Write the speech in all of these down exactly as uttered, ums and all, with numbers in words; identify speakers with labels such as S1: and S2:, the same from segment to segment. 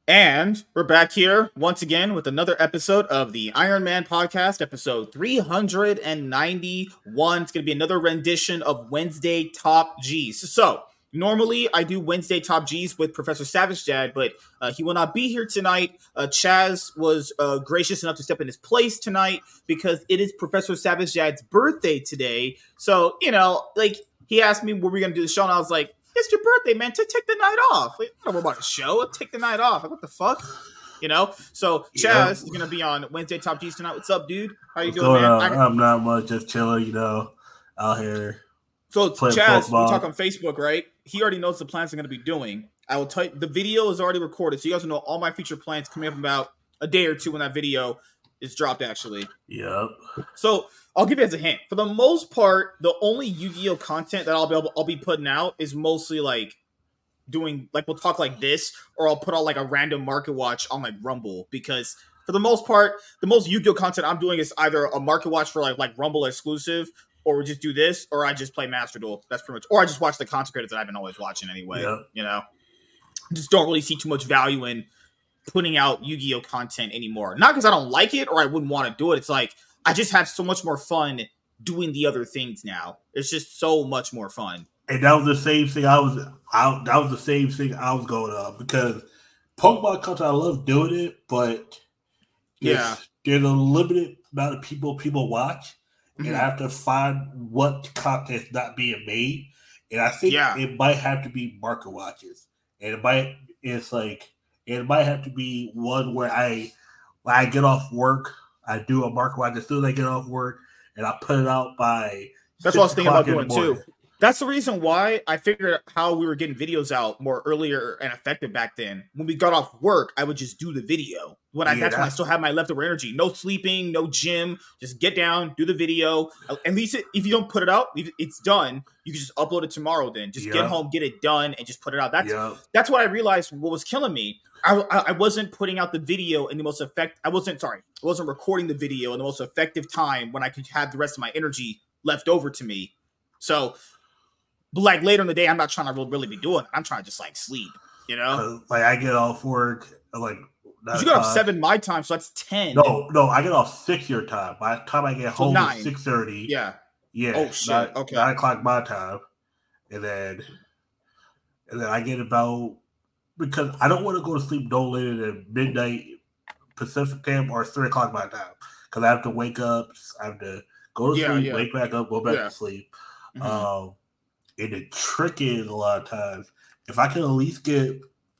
S1: And we're back here once again with another episode of the Iron Man Podcast, episode three hundred ninety-one. It's going to be another rendition of Wednesday Top G's. So, normally I do Wednesday Top G's with Professor Savage Dad, but uh, he will not be here tonight. Uh, Chaz was uh, gracious enough to step in his place tonight because it is Professor Savage Dad's birthday today. So, you know, like, he asked me, were we going to do the show? And I was like, it's your birthday, man. To take the night off. Like, I don't know about the show. Take the night off. Like, what the fuck? You know? So, Chaz yep. is going to be on Wednesday Top G's tonight. What's up, dude? How you
S2: What's
S1: doing, man?
S2: I, I'm not much. Just chilling, you know, out here.
S1: So, Chaz, we talk on Facebook, right? He already knows the plans I'm going to be doing. I will tell you, the video is already recorded, so you guys will know all my future plans coming up in about a day or two when that video is dropped, actually.
S2: Yep.
S1: So, I'll give you as a hint. For the most part, the only Yu-Gi-Oh content that I'll be able, I'll be putting out is mostly like doing like we'll talk like this, or I'll put out like a random market watch on like Rumble, because for the most part, the most Yu-Gi-Oh content I'm doing is either a market watch for like like Rumble exclusive, or we just do this, or I just play Master Duel. That's pretty much, or I just watch the content creators that I've been always watching anyway. Yep. You know, I just don't really see too much value in putting out Yu-Gi-Oh content anymore. Not because I don't like it or I wouldn't want to do it. It's like I just have so much more fun doing the other things now. It's just so much more fun.
S2: And that was the same thing I was. I, that was the same thing I was going on, because Pokemon content, I love doing it, but
S1: yeah,
S2: there's a limited amount of people people watch, mm-hmm. and I have to find what content's not being made. And I think yeah. it might have to be market watches, and it might it's like it might have to be one where I when I get off work. I do a market watch as soon as I get off work, and I put it out by.
S1: That's what I was thinking about doing too. That's the reason why I figured how we were getting videos out more earlier and effective back then. When we got off work, I would just do the video. When I yeah, that's, that's when I still have my leftover energy. No sleeping, no gym. Just get down, do the video. At least it, if you don't put it out, it's done. You can just upload it tomorrow. Then just yeah. get home, get it done, and just put it out. That's yeah. that's what I realized. What was killing me. I, I wasn't putting out the video in the most effective. I wasn't sorry. I wasn't recording the video in the most effective time when I could have the rest of my energy left over to me. So, but like later in the day, I'm not trying to really be doing it. I'm trying to just like sleep. You know,
S2: like I get off work like.
S1: You get off seven my time, so that's ten.
S2: No, no, I get off six your time. By the time I get home, so it's six thirty.
S1: Yeah,
S2: yeah.
S1: Oh shit.
S2: Nine,
S1: okay,
S2: nine o'clock my time, and then and then I get about. Because I don't want to go to sleep no later than midnight Pacific time or three o'clock my time. Because I have to wake up, I have to go to
S1: yeah,
S2: sleep,
S1: yeah.
S2: wake back up, go back
S1: yeah.
S2: to sleep.
S1: Mm-hmm.
S2: Um, and the trick is a lot of times, if I can at least get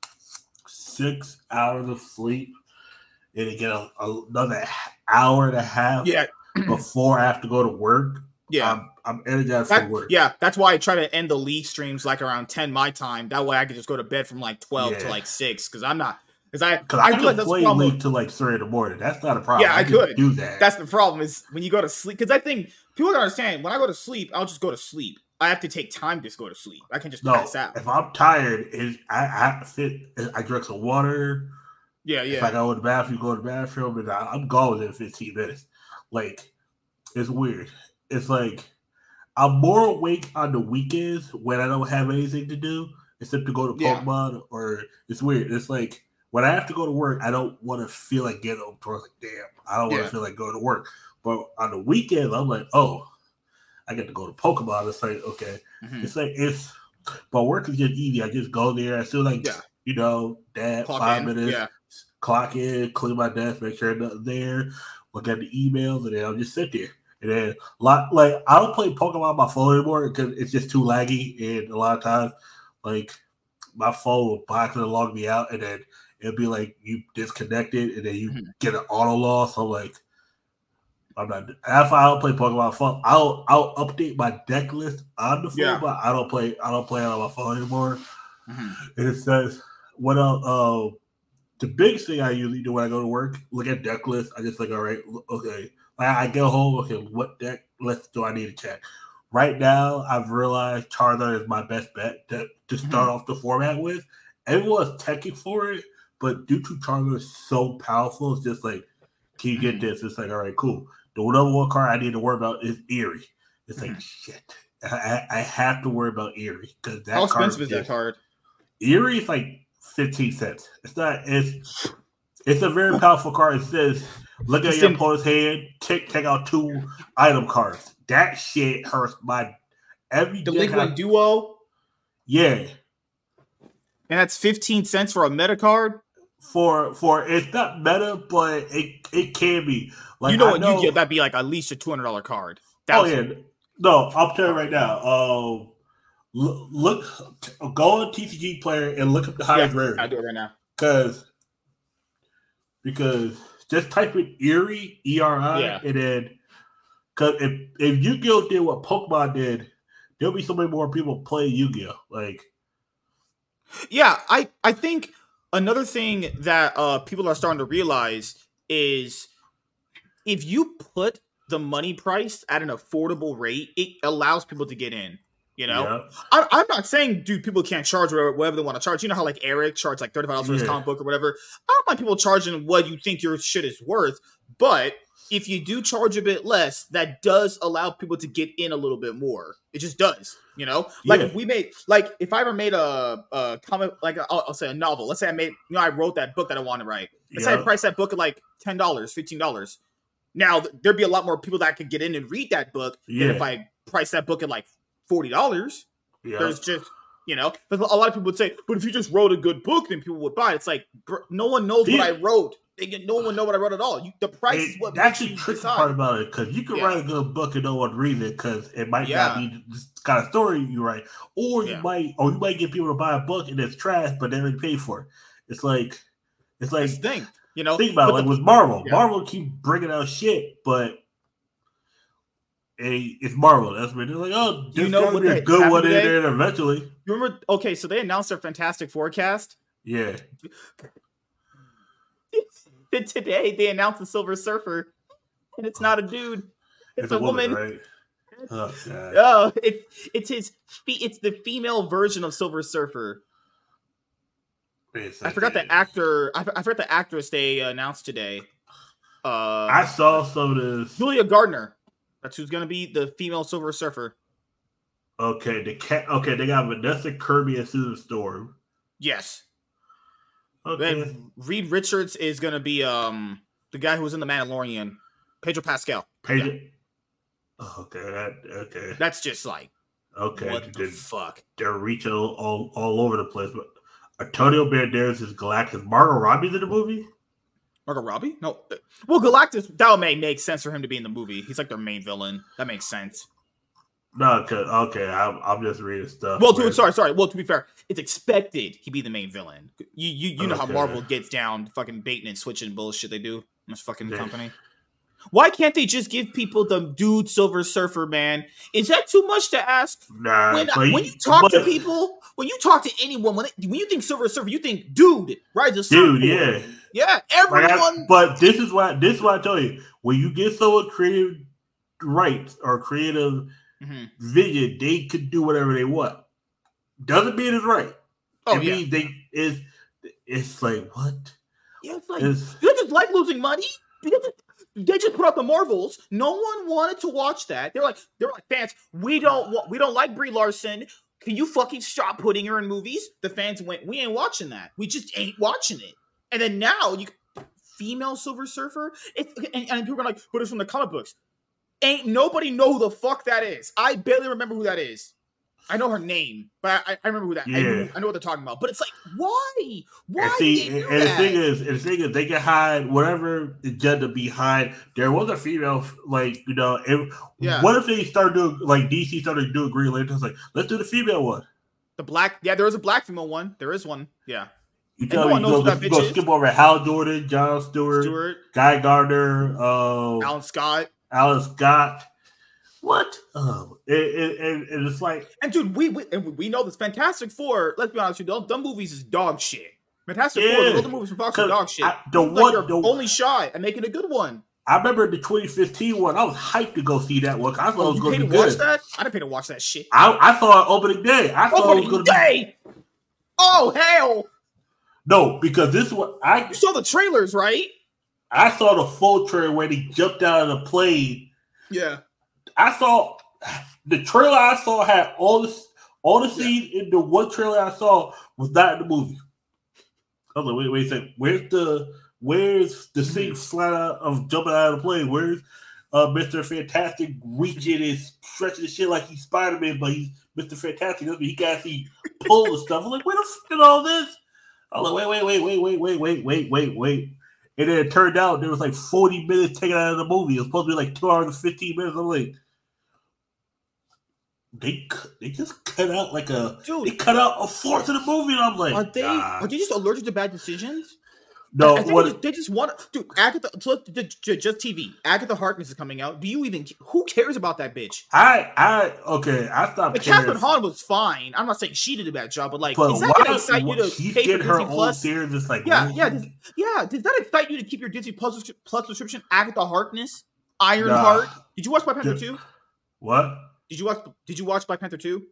S2: six hours of sleep and get a, a, another hour and a half
S1: yeah.
S2: before I have to go to work,
S1: yeah.
S2: I'm, I'm energized
S1: that,
S2: for work.
S1: Yeah, that's why I try to end the league streams like around ten my time. That way I can just go to bed from like twelve yeah. to like six, because I'm not because I
S2: because I, I could play league to like three in the morning. That's not a problem.
S1: Yeah, I, I could
S2: do that.
S1: That's the problem is when you go to sleep, because I think people don't understand when I go to sleep, I'll just go to sleep. I have to take time to go to sleep. I can just
S2: no,
S1: pass out.
S2: If I'm tired, is I I fit. I drink some water.
S1: Yeah, yeah.
S2: If I go to the bathroom, go to the bathroom, and I, I'm gone within fifteen minutes. Like it's weird. It's like. I'm more awake on the weekends when I don't have anything to do except to go to Pokemon yeah. or it's weird. It's like when I have to go to work, I don't want to feel like getting up to work. Like, damn, I don't want to yeah. feel like going to work. But on the weekends, I'm like, oh, I get to go to Pokemon. It's like, okay. Mm-hmm. It's like, it's, but work is just easy. I just go there. I still like, yeah. you know, dad, clock five in. minutes,
S1: yeah.
S2: clock in, clean my desk, make sure nothing there, look at the emails, and then I'll just sit there. And then, like, I don't play Pokemon on my phone anymore because it's just too laggy. And a lot of times, like, my phone will box and log me out, and then it'll be like you disconnected, and then you mm-hmm. get an auto loss. So, like, I'm not. If I don't play Pokemon on my phone, I'll I'll update my deck list on the phone, yeah. but I don't play. I don't play it on my phone anymore. Mm-hmm. And it says what else? Uh, the biggest thing I usually do when I go to work, look at deck list. I just like, all right, okay. I get home, okay, what deck list do I need to check? Right now, I've realized Charizard is my best bet to, to start mm-hmm. off the format with. Everyone's teching for it, but due to Charizard is so powerful, it's just like, can you get mm-hmm. this? It's like, all right, cool. The number one card I need to worry about is Eerie. It's mm-hmm. like, shit. I, I have to worry about Eerie. Because that
S1: How
S2: card
S1: expensive is that card?
S2: Eerie is like fifteen cents. It's not. It's it's a very powerful card. It says, "Look at your opponent's hand. Take take out two item cards." That shit hurts my every.
S1: Delinquent Duo.
S2: Yeah,
S1: and that's fifteen cents for a meta card.
S2: For for it's not meta, but it it can be. Like,
S1: you know
S2: I
S1: what
S2: know,
S1: you get? That'd be like at least a two hundred dollar card.
S2: That's oh yeah, no, I'll tell you right now. Um, look, look, go on T C G Player and look up the highest
S1: yeah,
S2: rarity.
S1: I'll do it right now.
S2: Because because just type in Eri E R I
S1: yeah.
S2: and then because if if Yu-Gi-Oh did what Pokemon did, there'll be so many more people play Yu-Gi-Oh. Like,
S1: yeah, I I think. Another thing that uh, people are starting to realize is if you put the money price at an affordable rate, it allows people to get in. You know, yeah. I, I'm not saying, dude, people can't charge whatever, whatever they want to charge. You know how like Eric charged like thirty-five dollars for his yeah. comic book or whatever. I don't mind people charging what you think your shit is worth, but if you do charge a bit less, that does allow people to get in a little bit more. It just does, you know? Like yeah. if we made, like if I ever made a, a comic, like i I'll, I'll say a novel. Let's say I made, you know, I wrote that book that I want to write. Let's yeah. say I priced that book at like ten dollars, fifteen dollars. Now there'd be a lot more people that could get in and read that book yeah. than if I priced that book at like forty dollars. Yeah. There's just, you know, but a lot of people would say, but if you just wrote a good book, then people would buy it. It's like, bro, no one knows yeah. what I wrote. They get, no one know what I wrote at all. You, the price
S2: it,
S1: is what
S2: that's the tricky part about it, because you can yeah. write a good book and no one reads it because it might yeah. not be the kind of story you write, or you yeah. might, or you might get people to buy a book and it's trash, but they already pay for it. It's like, it's like,
S1: that's the thing, you know.
S2: Think about it, like the, with Marvel. Yeah. Marvel keep bringing out shit, but it, it's Marvel. That's what they're like. Oh, there's you know what? Be a good one in there eventually.
S1: You remember? Okay, so they announced their Fantastic Four cast.
S2: Yeah.
S1: Today they announced the Silver Surfer, and it's not a dude; it's, it's a, a woman. woman. Right? Oh, God. oh it, it's his. It's the female version of Silver Surfer. I forgot the actor. I, I forgot the actress they announced today. Uh,
S2: I saw some of this.
S1: Julia Gardner. That's who's going to be the female Silver Surfer.
S2: Okay, the cat. Okay, they got Vanessa Kirby and Susan Storm.
S1: Yes.
S2: Okay.
S1: Then Reed Richards is going to be um the guy who was in The Mandalorian, Pedro Pascal.
S2: Pedro. Yeah. Oh, okay. That, okay.
S1: That's just like.
S2: Okay.
S1: What the fuck?
S2: They're reaching all, all, all over the place. But Antonio Banderas is Galactus. Margot Robbie's in the movie?
S1: Margot Robbie? No. Well, Galactus, that may make sense for him to be in the movie. He's like their main villain. That makes sense.
S2: No, cause, okay, I'm, I'm just reading stuff.
S1: Well, to, sorry, sorry. Well, to be fair, it's expected he be the main villain. You you, you know okay. how Marvel gets down, fucking baiting and switching bullshit they do in this fucking yeah. company. Why can't they just give people the dude Silver Surfer, man? Is that too much to ask?
S2: Nah.
S1: When, when you talk but, to people, when you talk to anyone, when, they, when you think Silver Surfer, you think dude, right? The
S2: dude, yeah,
S1: yeah. Everyone.
S2: Like I, but this is why this is why I tell you, when you get someone creative rights or creative mm-hmm. vision, they could do whatever they want. Doesn't mean it's right.
S1: Oh
S2: it
S1: yeah.
S2: means they it's it's like what?
S1: Yeah, it's like it's, you just like losing money. They just put out the Marvels. No one wanted to watch that. They're like, they're like fans. We don't, wa- we don't like Brie Larson. Can you fucking stop putting her in movies? The fans went, we ain't watching that. We just ain't watching it. And then now you, female Silver Surfer. It's, and, and people are like, but it's from the comic books. Ain't nobody know who the fuck that is. I barely remember who that is. I know her name, but I, I remember who that. Yeah. I, know, I know what they're talking about. But it's like, why? Why?
S2: And see, and, and the thing is, and the thing is, they can hide whatever agenda behind. There was a female, like you know, if,
S1: yeah.
S2: What if they started doing like D C started doing Green Lantern? Like, let's do the female one.
S1: The black, yeah, there is a black female one. There is one, yeah.
S2: You tell me, you go, go, go skip over Hal Jordan, John Stewart,
S1: Stewart.
S2: Guy Gardner, uh,
S1: Alan Scott,
S2: Alan Scott. What? Oh, it, it, it, it's like,
S1: and dude, we, we and we know this Fantastic Four. Let's be honest with you, them movies is dog shit. Fantastic
S2: yeah,
S1: Four, the other movies from Fox are dog shit.
S2: I, the
S1: like
S2: one,
S1: you're
S2: the,
S1: only shy at making a good one.
S2: I remember the twenty fifteen one. I was hyped to go see that one. I thought oh, it was going to be
S1: good.
S2: Watch
S1: that? I didn't pay to watch that shit.
S2: I, I thought opening day. I thought
S1: opening
S2: it was going
S1: to day. Be... Oh hell!
S2: No, because this one I
S1: you saw the trailers, right?
S2: I saw the full trailer when he jumped out of the plane.
S1: Yeah,
S2: I saw. The trailer I saw had all the all the scenes yeah. in the one trailer I saw was not in the movie. I was like, wait, wait a second. Where's the where's the scene flat out of jumping out of the plane? Where's uh, Mister Fantastic reaching and stretching the shit like he's Spider Man, but he's Mister Fantastic. He can actually pull the stuff. I'm like, where the fuck is all this? I was like, wait, wait, wait, wait, wait, wait, wait, wait, wait, wait. And then it turned out there was like forty minutes taken out of the movie. It was supposed to be like two hours and fifteen minutes. I'm like, they they just cut out like a Dude, they cut out a fourth of the movie, and I'm like,
S1: are they nah. are they just allergic to bad decisions?
S2: No,
S1: I think
S2: what,
S1: they, just, they just want to. Dude, Agatha, so just T V. Agatha Harkness is coming out. Do you even? Who cares about that bitch?
S2: I, I, okay, I stopped.
S1: Like, Catherine Hahn was fine. I'm not saying she did a bad job, but like, but is that gonna excite you to pay for Disney Plus?
S2: Series, it's like,
S1: yeah, yeah, does, yeah. Does that excite you to keep your Disney Plus Plus subscription? Agatha Harkness, Ironheart. Nah. Did you watch Black Panther two?
S2: What?
S1: Did you watch? Did you watch Black Panther two?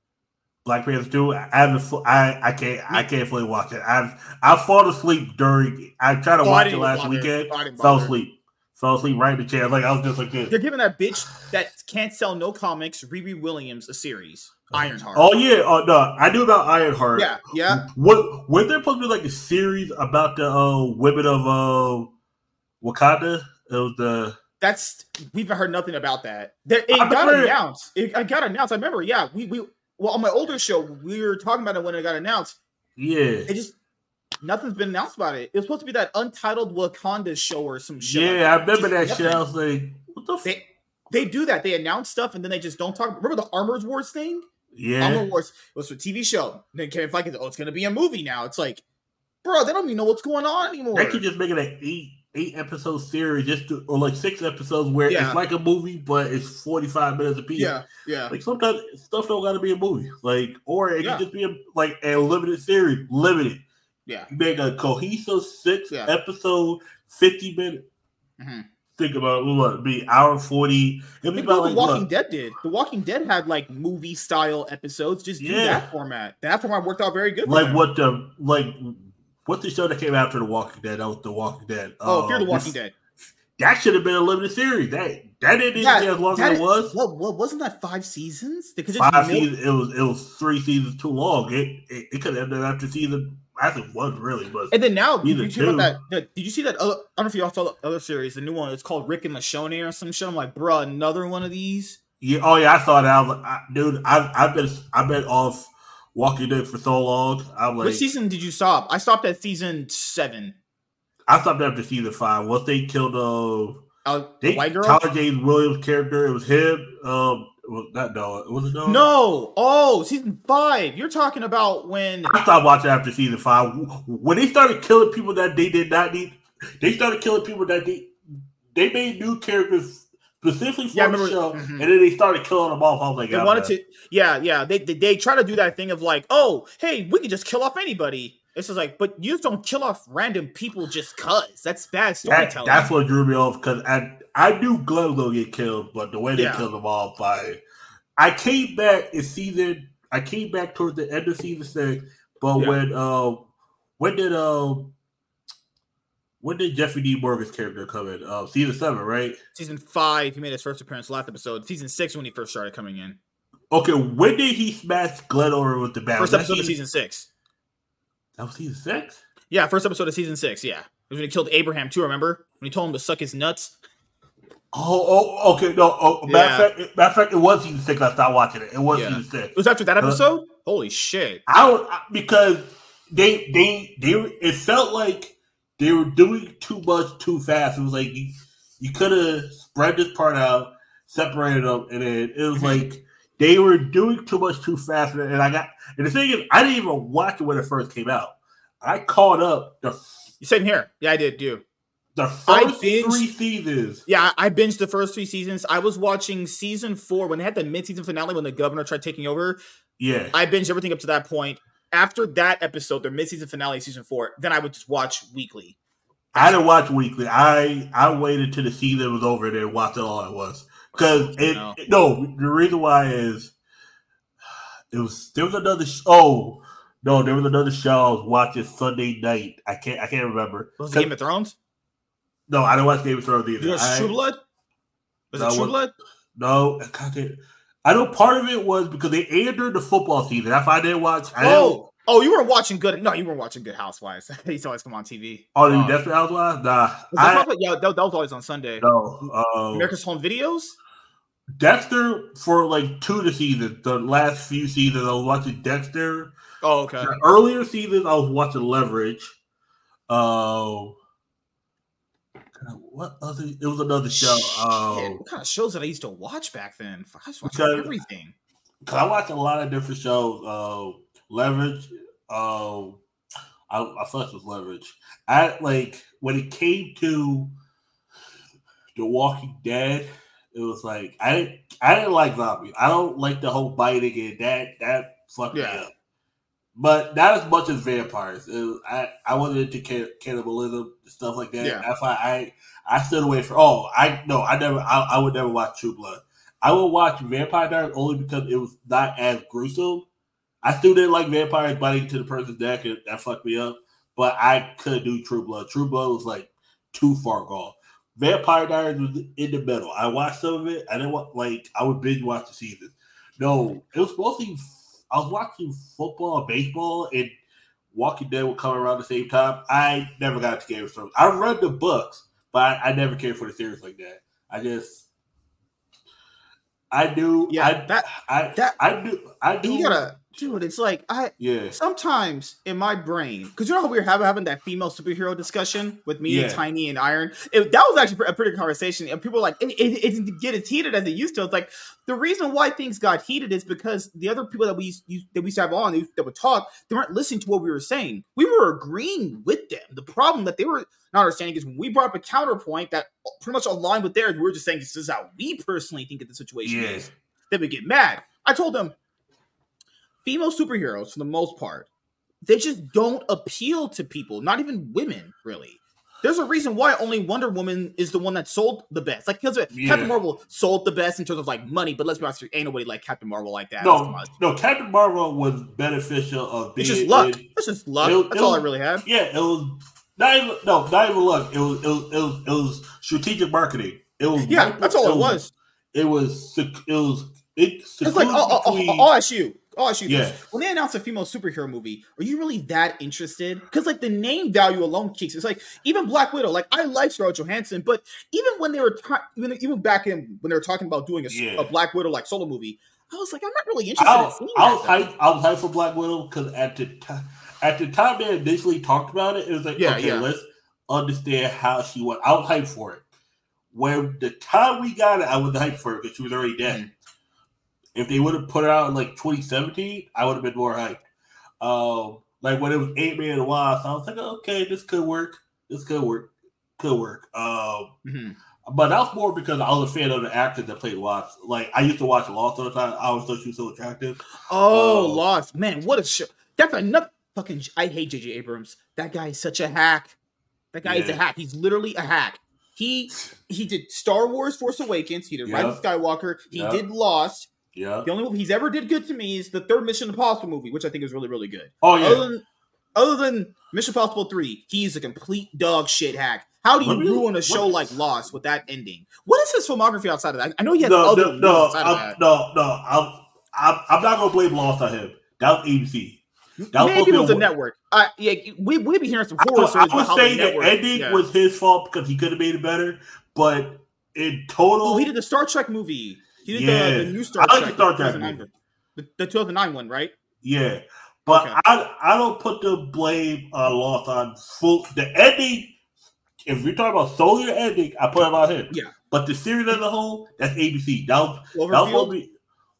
S2: Black Panther two, I haven't. I I can't. I can't fully watch it. I've I fall asleep during. I tried to oh, watch it last bother. weekend. Fell asleep. Fell asleep right in the chair. Like I was just like this.
S1: They're giving that bitch that can't sell no comics, Riri Williams, a series. Ironheart.
S2: Oh yeah. Oh no, I knew about Ironheart.
S1: Yeah, yeah.
S2: What? Was there supposed to be like a series about the uh, women of uh, Wakanda? It was the.
S1: That's we've heard nothing about that. There, it I got remember, announced. It, it got announced. I remember. Yeah, we we. Well, on my older show, we were talking about it when it got announced.
S2: Yeah.
S1: It just, nothing's been announced about it. It was supposed to be that Untitled Wakanda show or some shit.
S2: Yeah,
S1: like
S2: I remember that nothing. shit. I was like, what the fuck?
S1: They, they do that. They announce stuff and then they just don't talk. Remember the Armor Wars thing?
S2: Yeah.
S1: Armor Wars was a T V show. And then Kevin Feige said, oh, it's going to be a movie now. It's like, bro, they don't even know what's going on anymore.
S2: They could just make it an eight, eight episode series, just to, or like six episodes where yeah. it's like a movie, but it's forty-five minutes a piece.
S1: Yeah, yeah.
S2: Like sometimes stuff don't got to be a movie, like, or it
S1: yeah.
S2: can just be a, like a limited series, limited.
S1: Yeah,
S2: you make a cohesive six
S1: yeah.
S2: episode, fifty minute.
S1: Mm-hmm.
S2: Think about what be hour forty. It'd be about
S1: The
S2: like,
S1: Walking
S2: what?
S1: Dead did. The Walking Dead had like movie style episodes. Just do yeah. that format. That format worked out very good.
S2: Like what the like. What's the show that came after The Walking Dead? That was The Walking Dead.
S1: Oh,
S2: uh,
S1: Fear the Walking Dead.
S2: That should have been a limited series. That that didn't yeah, even as long as it was.
S1: Well, well, wasn't that five seasons? Because
S2: five seasons. It was it was three seasons too long. It it, it could have ended after season. I think one really was.
S1: And then now, did you, see about that, that, did you see that? Other, I don't know if y'all saw the other series, the new one. It's called Rick and Lashoney or some shit. I'm like, bro, another one of these.
S2: Yeah. Oh yeah, I saw that. I was like, I, dude, I I've been I've been off Walking Dead for so long. I'm like,
S1: what season did you stop? I stopped at season seven.
S2: I stopped after season five. Once they killed uh,
S1: uh
S2: they,
S1: white girl,
S2: Tyler James Williams' character. It was him. Um, was that dog? Was it dog?
S1: No. Oh, season five. You're talking about when
S2: I stopped watching after season five. When they started killing people that they did not need, they started killing people that they they made new characters. Specifically for yeah, the show, mm-hmm. and then they started killing them off. I was like,
S1: they wanted to, yeah, yeah. They, they they try to do that thing of like, oh, hey, we can just kill off anybody. It's just like, but you just don't kill off random people just cause. That's bad storytelling.
S2: That, that's what drew me off because I I knew Glenn was gonna get killed, but the way they yeah. killed them off, I I came back in season. I came back towards the end of season six, but yeah. when uh when did uh. When did Jeffrey D. Morgan's character come in? Uh, season seven, right?
S1: Season five, he made his first appearance last episode. Season six, when he first started coming in.
S2: Okay, when did he smash Glenn over with the bat?
S1: First episode season... of season six.
S2: That was season six?
S1: Yeah, first episode of season six, yeah. It was when he killed Abraham, too, remember? When he told him to suck his nuts.
S2: Oh, oh okay. No, oh, matter, yeah. of fact, matter of fact, it was season six. I stopped watching it. It was yeah. season six.
S1: It was after that episode? Uh, Holy shit.
S2: I was, because they, they, they, it felt like they were doing too much too fast. It was like you, you could have spread this part out, separated them, and then it was like they were doing too much too fast. And I got and the thing is, I didn't even watch it when it first came out. I caught up the.
S1: Same here. Yeah, I did too.
S2: The first binged, three seasons.
S1: Yeah, I binged the first three seasons. I was watching season four when they had the mid-season finale when the governor tried taking over.
S2: Yeah,
S1: I binged everything up to that point. After that episode, their mid-season finale, season four, then I would just watch weekly.
S2: I didn't watch weekly. I I waited till the season was over and then watched it all at once. Because it, no. it no, the reason why is it was there was another sh- oh no, there was another show I was watching Sunday night. I can't I can't remember.
S1: Was it Game of Thrones?
S2: No, I didn't watch Game of Thrones either.
S1: Was it True Blood? Was
S2: no,
S1: it True Blood?
S2: No, I, I know part of it was because they aired during the football season. That's why I didn't watch. I
S1: oh, Oh, you weren't watching Good. No, you weren't watching Good Housewives. They used to always come on T V.
S2: Oh,
S1: um,
S2: you Desperate Housewives? Nah.
S1: I, yeah, that, that was always on Sunday.
S2: No. Uh,
S1: America's Home Videos?
S2: Dexter, for like two of the seasons, the last few seasons, I was watching Dexter.
S1: Oh, okay.
S2: The earlier seasons, I was watching Leverage. Uh, what other? It was another show. Uh,
S1: what kind of shows that I used to watch back then? I was watching because, everything.
S2: Because I watched a lot of different shows. Uh, Leverage. Uh, I, I fucked with Leverage. I like when it came to The Walking Dead. It was like I didn't I didn't like zombies. I don't like the whole biting and that that fucked yeah. me up. But not as much as vampires. It was, I I wasn't into can, cannibalism and stuff like that. Yeah. That's why I I stood away from. Oh, I no, I never. I, I would never watch True Blood. I would watch Vampire Diaries only because it was not as gruesome. I still didn't like vampires biting to the person's neck, and that fucked me up. But I couldn't do True Blood. True Blood was like too far gone. Vampire Diaries was in the middle. I watched some of it. I didn't want like I would binge watch the season. No, it was mostly I was watching football and baseball, and Walking Dead would come around the same time. I never got to Game of Thrones. I read the books, but I, I never cared for the series like that. I just I knew
S1: yeah,
S2: I
S1: that
S2: I
S1: that
S2: I knew I knew
S1: you gotta dude, it's like I
S2: yeah.
S1: Sometimes in my brain, because you know how we were having, having that female superhero discussion with me
S2: yeah.
S1: and Tiny and Iron. It, that was actually a pretty good conversation. And people were like, it, it, it didn't get as heated as it used to. It's like the reason why things got heated is because the other people that we used, that we used to have on that would talk, they weren't listening to what we were saying. We were agreeing with them. The problem that they were not understanding is when we brought up a counterpoint that pretty much aligned with theirs, we were just saying this is how we personally think that the situation
S2: yeah.
S1: is. Then we get mad. I told them, female superheroes, for the most part, they just don't appeal to people, not even women, really. There's a reason why only Wonder Woman is the one that sold the best. Like, because yeah. Captain Marvel sold the best in terms of, like, money, but let's be honest, ain't nobody like Captain Marvel like that.
S2: No, no, Captain Marvel was beneficial of being...
S1: It's just luck.
S2: It,
S1: it's just luck.
S2: It,
S1: That's
S2: it
S1: all
S2: was,
S1: I really had.
S2: Yeah, it was... Not even, no, not even luck. It was, it was, it was, it was strategic marketing. It was...
S1: Yeah, that's all it was.
S2: It was... It was... It,
S1: it's like, oh, oh, oh, I'll ask you. I'll ask you
S2: yeah.
S1: this. When they announce a female superhero movie, are you really that interested? Because, like, the name value alone kicks. It's like, even Black Widow, like, I like Scarlett Johansson, but even when they were, ta- even, even back in, when they were talking about doing a,
S2: yeah.
S1: a Black Widow, like, solo movie, I was like, I'm not really interested
S2: I,
S1: in seeing
S2: I
S1: that.
S2: Was hyped, I was hyped for Black Widow because at the, t- at the time they initially talked about it, it was like, yeah, okay, yeah. let's understand how she went. I was hyped for it. When the time we got it, I was hyped for it because she was already dead. Mm-hmm. If they would have put it out in like twenty seventeen, I would have been more hyped. Um, like when it was Ant Man and the Wasp, I was like, okay, this could work. This could work. Could work. Um,
S1: mm-hmm.
S2: But that was more because I was a fan of the actor that played Wasp. Like I used to watch Lost all the time. I always thought she was so attractive.
S1: Oh,
S2: um,
S1: Lost, man, what a show! That's another fucking. I hate J J Abrams. That guy is such a hack. That guy yeah. is a hack. He's literally a hack. He he did Star Wars: Force Awakens. He did yep. Rise of Skywalker. He yep. did Lost.
S2: Yeah.
S1: The only movie he's ever did good to me is the third Mission Impossible movie, which I think is really, really good.
S2: Oh, yeah.
S1: Other than, other than Mission Impossible three, he's a complete dog shit hack. How do you what ruin a show what? like Lost with that ending? What is his filmography outside of that? I know he has
S2: no,
S1: other
S2: no,
S1: movies
S2: no,
S1: outside
S2: I'm,
S1: of that.
S2: No, no, I'm, I'm, I'm not going to blame Lost on him. That was A B C. That was
S1: Maybe it was a network. Uh, yeah, we we be hearing some horror stories.
S2: I would say the, the ending
S1: yeah.
S2: was his fault because he could have made it better, but in total...
S1: Oh, he did the Star Trek movie. He did
S2: yeah.
S1: the, the new Star
S2: I
S1: Trek.
S2: like the Star Trek movie.
S1: The, the two thousand nine one, right?
S2: Yeah. But
S1: okay.
S2: I I don't put the blame uh, Lost on full... The ending, if you're talking about solely the ending, I put it on him.
S1: Yeah.
S2: But the series as a whole, that's A B C. That was...
S1: Cloverfield?
S2: That was be,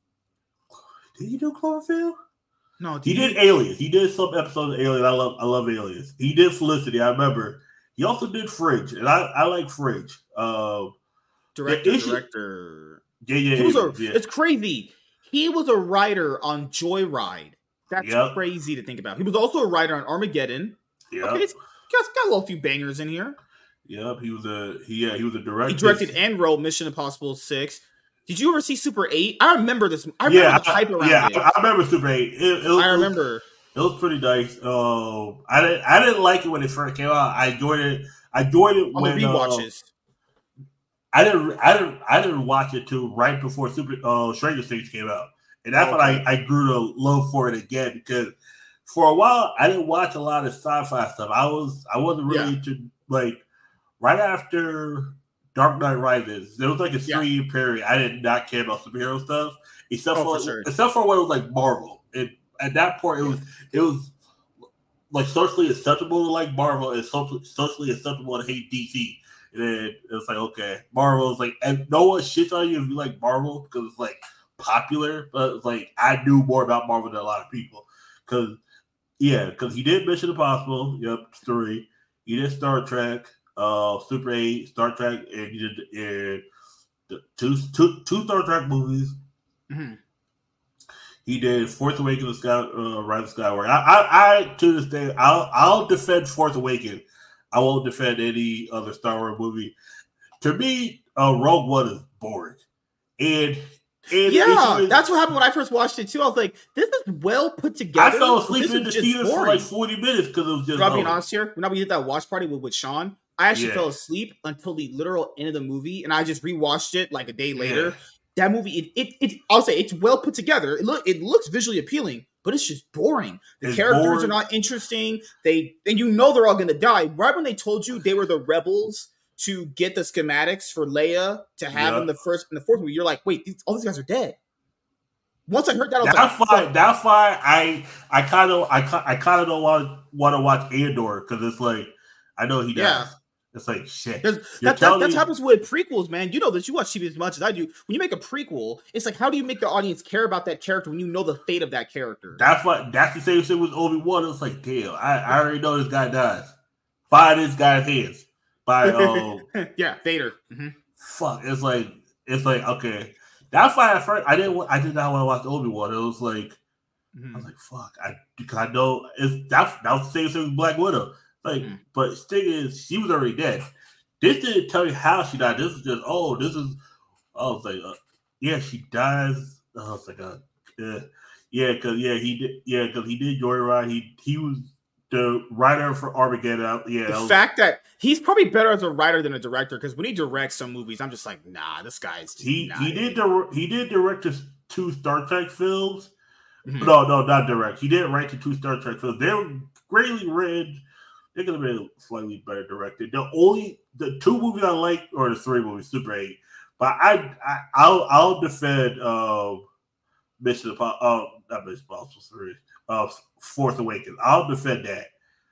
S2: did he do Cloverfield?
S1: No,
S2: he did Alias. He did some episodes of Alias. I love I love Alias. He did Felicity, I remember. He also did Fringe, and I, I like Fringe. Uh,
S1: director, issue, director.
S2: Yeah, yeah,
S1: he was a,
S2: yeah.
S1: It's crazy. He was a writer on Joyride. That's yep. crazy to think about. He was also a writer on Armageddon.
S2: Yeah,
S1: okay, it's got, got a little few bangers in here.
S2: Yep, he was a he. Yeah, he was a director.
S1: He directed and wrote Mission Impossible six. Did you ever see Super eight? I remember this. I remember
S2: yeah,
S1: the hype around
S2: yeah,
S1: it.
S2: Yeah, I remember Super eight. It, it was,
S1: I remember.
S2: It was pretty nice. Uh, I didn't. I didn't like it when it first came out. I enjoyed it. I enjoyed it
S1: on
S2: when
S1: the rewatches.
S2: Uh, I didn't. I didn't. I didn't watch it till right before Super uh, Stranger Things came out, and that's okay. when I, I grew to love for it again because for a while, I didn't watch a lot of sci-fi stuff. I was I wasn't really yeah. into like right after Dark Knight Rises. There was like a three year yeah. period. I did not care about superhero stuff, except oh, for, for sure. except for when it was like Marvel. It, at that point, it was it was like socially acceptable to like Marvel and socially, socially acceptable to hate D C. And then it's like, okay, Marvel's like, and no one shits on you if you like Marvel because it's like popular, but it's like I knew more about Marvel than a lot of people. Because, yeah, because he did Mission Impossible, yep, three. He did Star Trek, uh, Super eight, Star Trek, and he did uh, two, two, two Star Trek movies. Mm-hmm. He did Force Awakens, Sky, uh, Rise of Skywalker. I, I, I, to this day, I'll, I'll defend Force Awakens. I won't defend any other Star Wars movie. To me, uh, Rogue One is boring. And, and
S1: yeah, that's what happened when I first watched it too. I was like, this is well put together.
S2: I fell asleep in the theater for like forty minutes because it was just.
S1: I'm being honest here. When we did that watch party with, with Sean, I actually yeah. fell asleep until the literal end of the movie, and I just rewatched it like a day later. Yeah. That movie, it, it, it, I'll say it's well put together. It look, it looks visually appealing, but it's just boring. The it's characters boring. are not interesting. They, and you know they're all going to die. Right when they told you they were the rebels to get the schematics for Leia to have yep. in the first, in the fourth movie, you're like, wait, these, all these guys are dead. Once I heard that, I was
S2: that's
S1: like,
S2: why. Fuck. That's why I, I kind of, I, I kind of don't want want to watch Andor because it's like, I know he dies. Yeah. It's like shit.
S1: That, that, that happens with prequels, man. You know that you watch T V as much as I do. When you make a prequel, it's like, how do you make the audience care about that character when you know the fate of that character?
S2: That's what. That's the same thing with Obi-Wan. It's like, damn, I, I already know this guy dies. By this guy's hands. By um,
S1: yeah, Vader. Mm-hmm.
S2: Fuck. It's like, it's like, okay. That's why at first I didn't. I did not want to watch Obi-Wan. It was like, mm-hmm. I was like, fuck. I because I know it's that's that was the same thing with Black Widow. Like, mm. but the thing is, she was already dead. This didn't tell you how she died. This is just, oh, this is, I was like, uh, yeah, she dies. I was like, uh, yeah, yeah, because yeah, he did, yeah, because he did Joyride. He he was the writer for Armageddon. Yeah,
S1: the
S2: was,
S1: fact that he's probably better as a writer than a director because when he directs some movies, I'm just like, nah, this guy's just
S2: he
S1: not
S2: he
S1: it.
S2: did the he did direct the two Star Trek films. Mm-hmm. No, no, not direct. He didn't write the two Star Trek films. They were greatly written. They could have been slightly better directed. The only the two movies I like, or the three movies, Super eight. But I, I I'll I'll defend uh, Mission Impossible. Uh, not Mission Impossible three. Uh, Force Awakens. I'll defend that.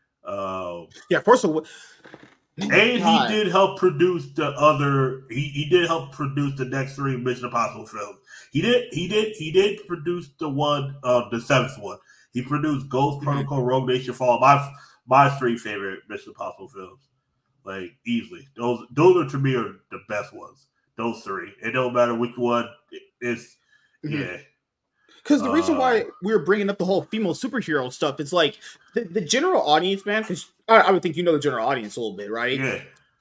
S2: Uh,
S1: yeah, Force Awakens.
S2: And he did help produce the other. He, he did help produce the next three Mission Impossible films. He did. He did. He did produce the one. Uh, the seventh one. He produced Ghost Protocol, mm-hmm. Rogue Nation, Fall. My my three favorite Mission Impossible films, like easily. Those those are to me are the best ones. Those three. It don't matter which one. It's mm-hmm. yeah.
S1: Because the uh, reason why we were bringing up the whole female superhero stuff is like the, the general audience, man. Because I, I would think you know the general audience a little bit, right?
S2: Yeah.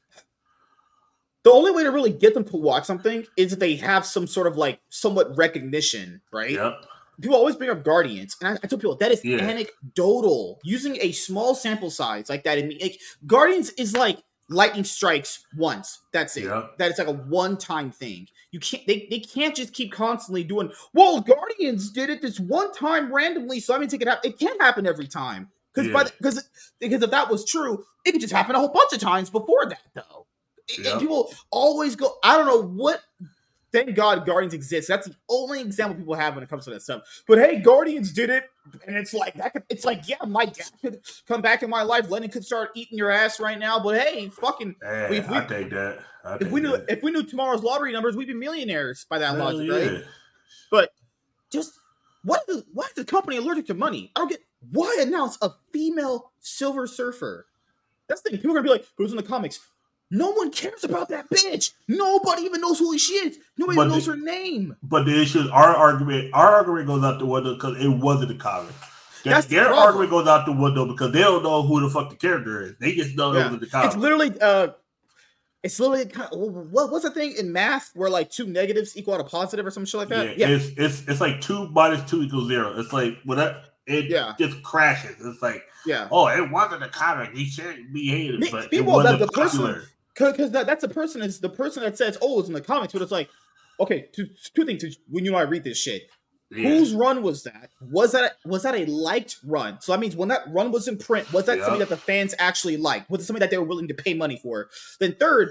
S1: The only way to really get them to watch something is if they have some sort of like somewhat recognition, right?
S2: Yep.
S1: People always bring up Guardians, and I, I tell people that is
S2: yeah.
S1: anecdotal. Using a small sample size like that, in like Guardians is like lightning strikes once. That's it.
S2: Yep.
S1: That is like a one-time thing. You can't. They, they can't just keep constantly doing. Well, Guardians did it this one time randomly, so I mean, take it happen. It can't happen every time because
S2: yeah.
S1: because because if that was true, it could just happen a whole bunch of times before that, though. Yep. And people always go. I don't know what. Thank God Guardians exists. That's the only example people have when it comes to that stuff. But hey, Guardians did it, and it's like that. Could, it's like, yeah, my dad could come back in my life. Lennon could start eating your ass right now. But hey, fucking,
S2: hey, if we, I take that. I
S1: if
S2: take
S1: we knew,
S2: that.
S1: if we knew tomorrow's lottery numbers, we'd be millionaires by that
S2: Hell
S1: logic,
S2: yeah.
S1: right? But just what is why is the company allergic to money? I don't get why announce a female Silver Surfer. That's the thing. People are gonna be like, "Who's in the comics?" No one cares about that bitch. Nobody even knows who she is. Nobody even knows the, her name.
S2: But the issue is our argument, our argument goes out the window because it wasn't a comic. Their, their the argument goes out the window because they don't know who the fuck the character is. They just know yeah. it was the comic.
S1: It's literally, uh, it's literally, what, what's the thing in math where like two negatives equal out a positive or some shit like that?
S2: Yeah, yeah. It's, it's it's like two minus two equals zero. It's like when that it yeah. just crashes. It's like,
S1: yeah.
S2: oh, it wasn't a comic. He shouldn't be hated, Me, but
S1: people,
S2: it wasn't
S1: the
S2: popular.
S1: Person, Because that, that's the person is the person that says, "Oh, it's in the comics," but it's like, okay, two two things. When you know I read this shit, Yeah. Whose run was that? Was that was that a liked run? So that means when that run was in print, was that yep. something that the fans actually liked? Was it something that they were willing to pay money for? Then third,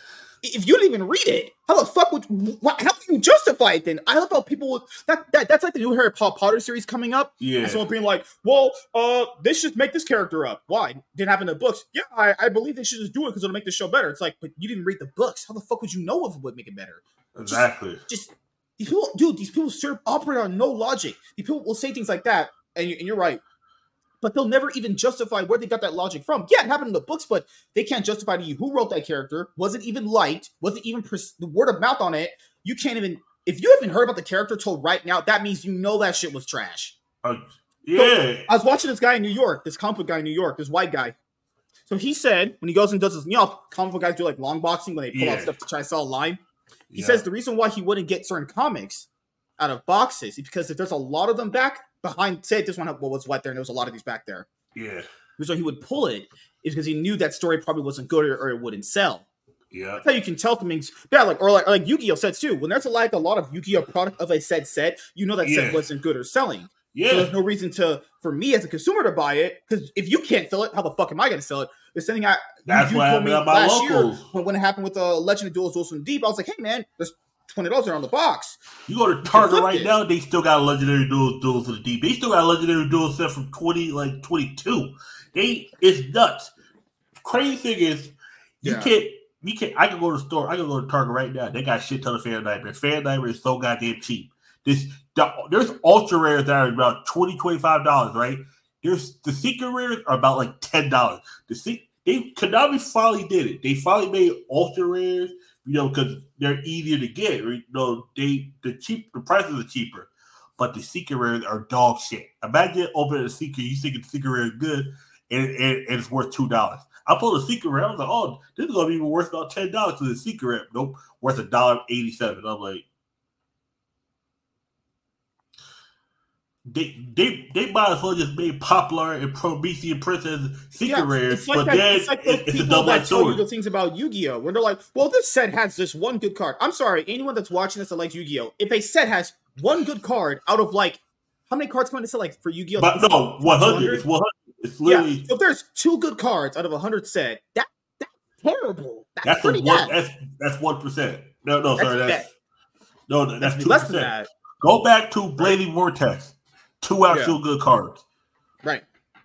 S1: if you didn't even read it, how the fuck would what, how can you justify it then? I love how people would that, that that's like the new Harry Potter series coming up.
S2: Yeah.
S1: And someone being like, well, uh, they should make this character up. Why? Didn't happen in the books. Yeah, I, I believe they should just do it because it'll make the show better. It's like, but you didn't read the books. How the fuck would you know if it would make it better?
S2: Exactly.
S1: Just, just these people, dude, these people serve operate on no logic. These people will say things like that, and, you, and you're right. But they'll never even justify where they got that logic from. Yeah, it happened in the books, but they can't justify to you who wrote that character. Was it even liked? Was it even pers- the word of mouth on it? You can't even. If you haven't heard about the character till right now, that means you know that shit was trash.
S2: Uh, yeah.
S1: So, I was watching this guy in New York, this comic book guy in New York, this white guy. So he said when he goes and does this, you know, comic book guys do like long boxing when they pull yeah. out stuff to try to sell a line. He yeah. says the reason why he wouldn't get certain comics out of boxes is because if there's a lot of them back behind, say this one well, was white there and there was a lot of these back there.
S2: Yeah.
S1: The reason he would pull it is because he knew that story probably wasn't good or, or it wouldn't sell.
S2: Yeah.
S1: That's how you can tell things. Yeah, like or like, or like Yu-Gi-Oh sets too. When there's a, like a lot of Yu-Gi-Oh product of a said set, you know that yeah. set wasn't good or selling.
S2: Yeah.
S1: So there's no reason to for me as a consumer to buy it because if you can't sell it, how the fuck am I going to sell it? There's something I
S2: that's what happened at my last locals.
S1: Year when, when it happened with the uh, Legend of Duels Duels from Deep. I was like, hey man, there's twenty dollars on the box.
S2: You go to Target right it. now, they still got a Legendary Duels Duels from the Deep. They still got a Legendary Duels set from twenty like twenty-two. They it's nuts. Crazy thing is you yeah. can't. You can't. I can go to the store. I can go to Target right now. They got shit ton of Fan Nightmare. Fan Nightmare is so goddamn cheap. This the, there's ultra rares that are about twenty dollars, twenty-five dollars, right? There's the secret rares are about like ten dollars. The se- they Konami finally did it. They finally made ultra rares, you know, because they're easier to get. You know, they the cheap the prices are cheaper, but the secret rares are dog shit. Imagine opening a secret, you think the secret rare is good, and, and, and it's worth two dollars. I pulled a secret rare. I was like, oh, this is gonna be worth about ten dollars to the secret rare. Nope, worth a dollar eighty-seven. I'm like. They they they might as well just made Popular and Promethean Princess secret yeah, rares, like but that, then it's, like it's, it's a double-edged sword.
S1: The things about Yu-Gi-Oh, when they're like, "Well, this set has this one good card." I'm sorry, anyone that's watching this that likes Yu-Gi-Oh, if a set has one good card out of like how many cards come in to set like for Yu-Gi-Oh?
S2: But no, one hundred. It's one hundred. It's literally.
S1: Yeah. So if there's two good cards out of a hundred set, that that's terrible. That's,
S2: that's
S1: pretty
S2: one.
S1: bad.
S2: That's that's one percent. No, no, sorry, that's, that's no, that's, that's
S1: less than that.
S2: Go back to Blading Vortex. Two actual yeah. good cards.
S1: Right.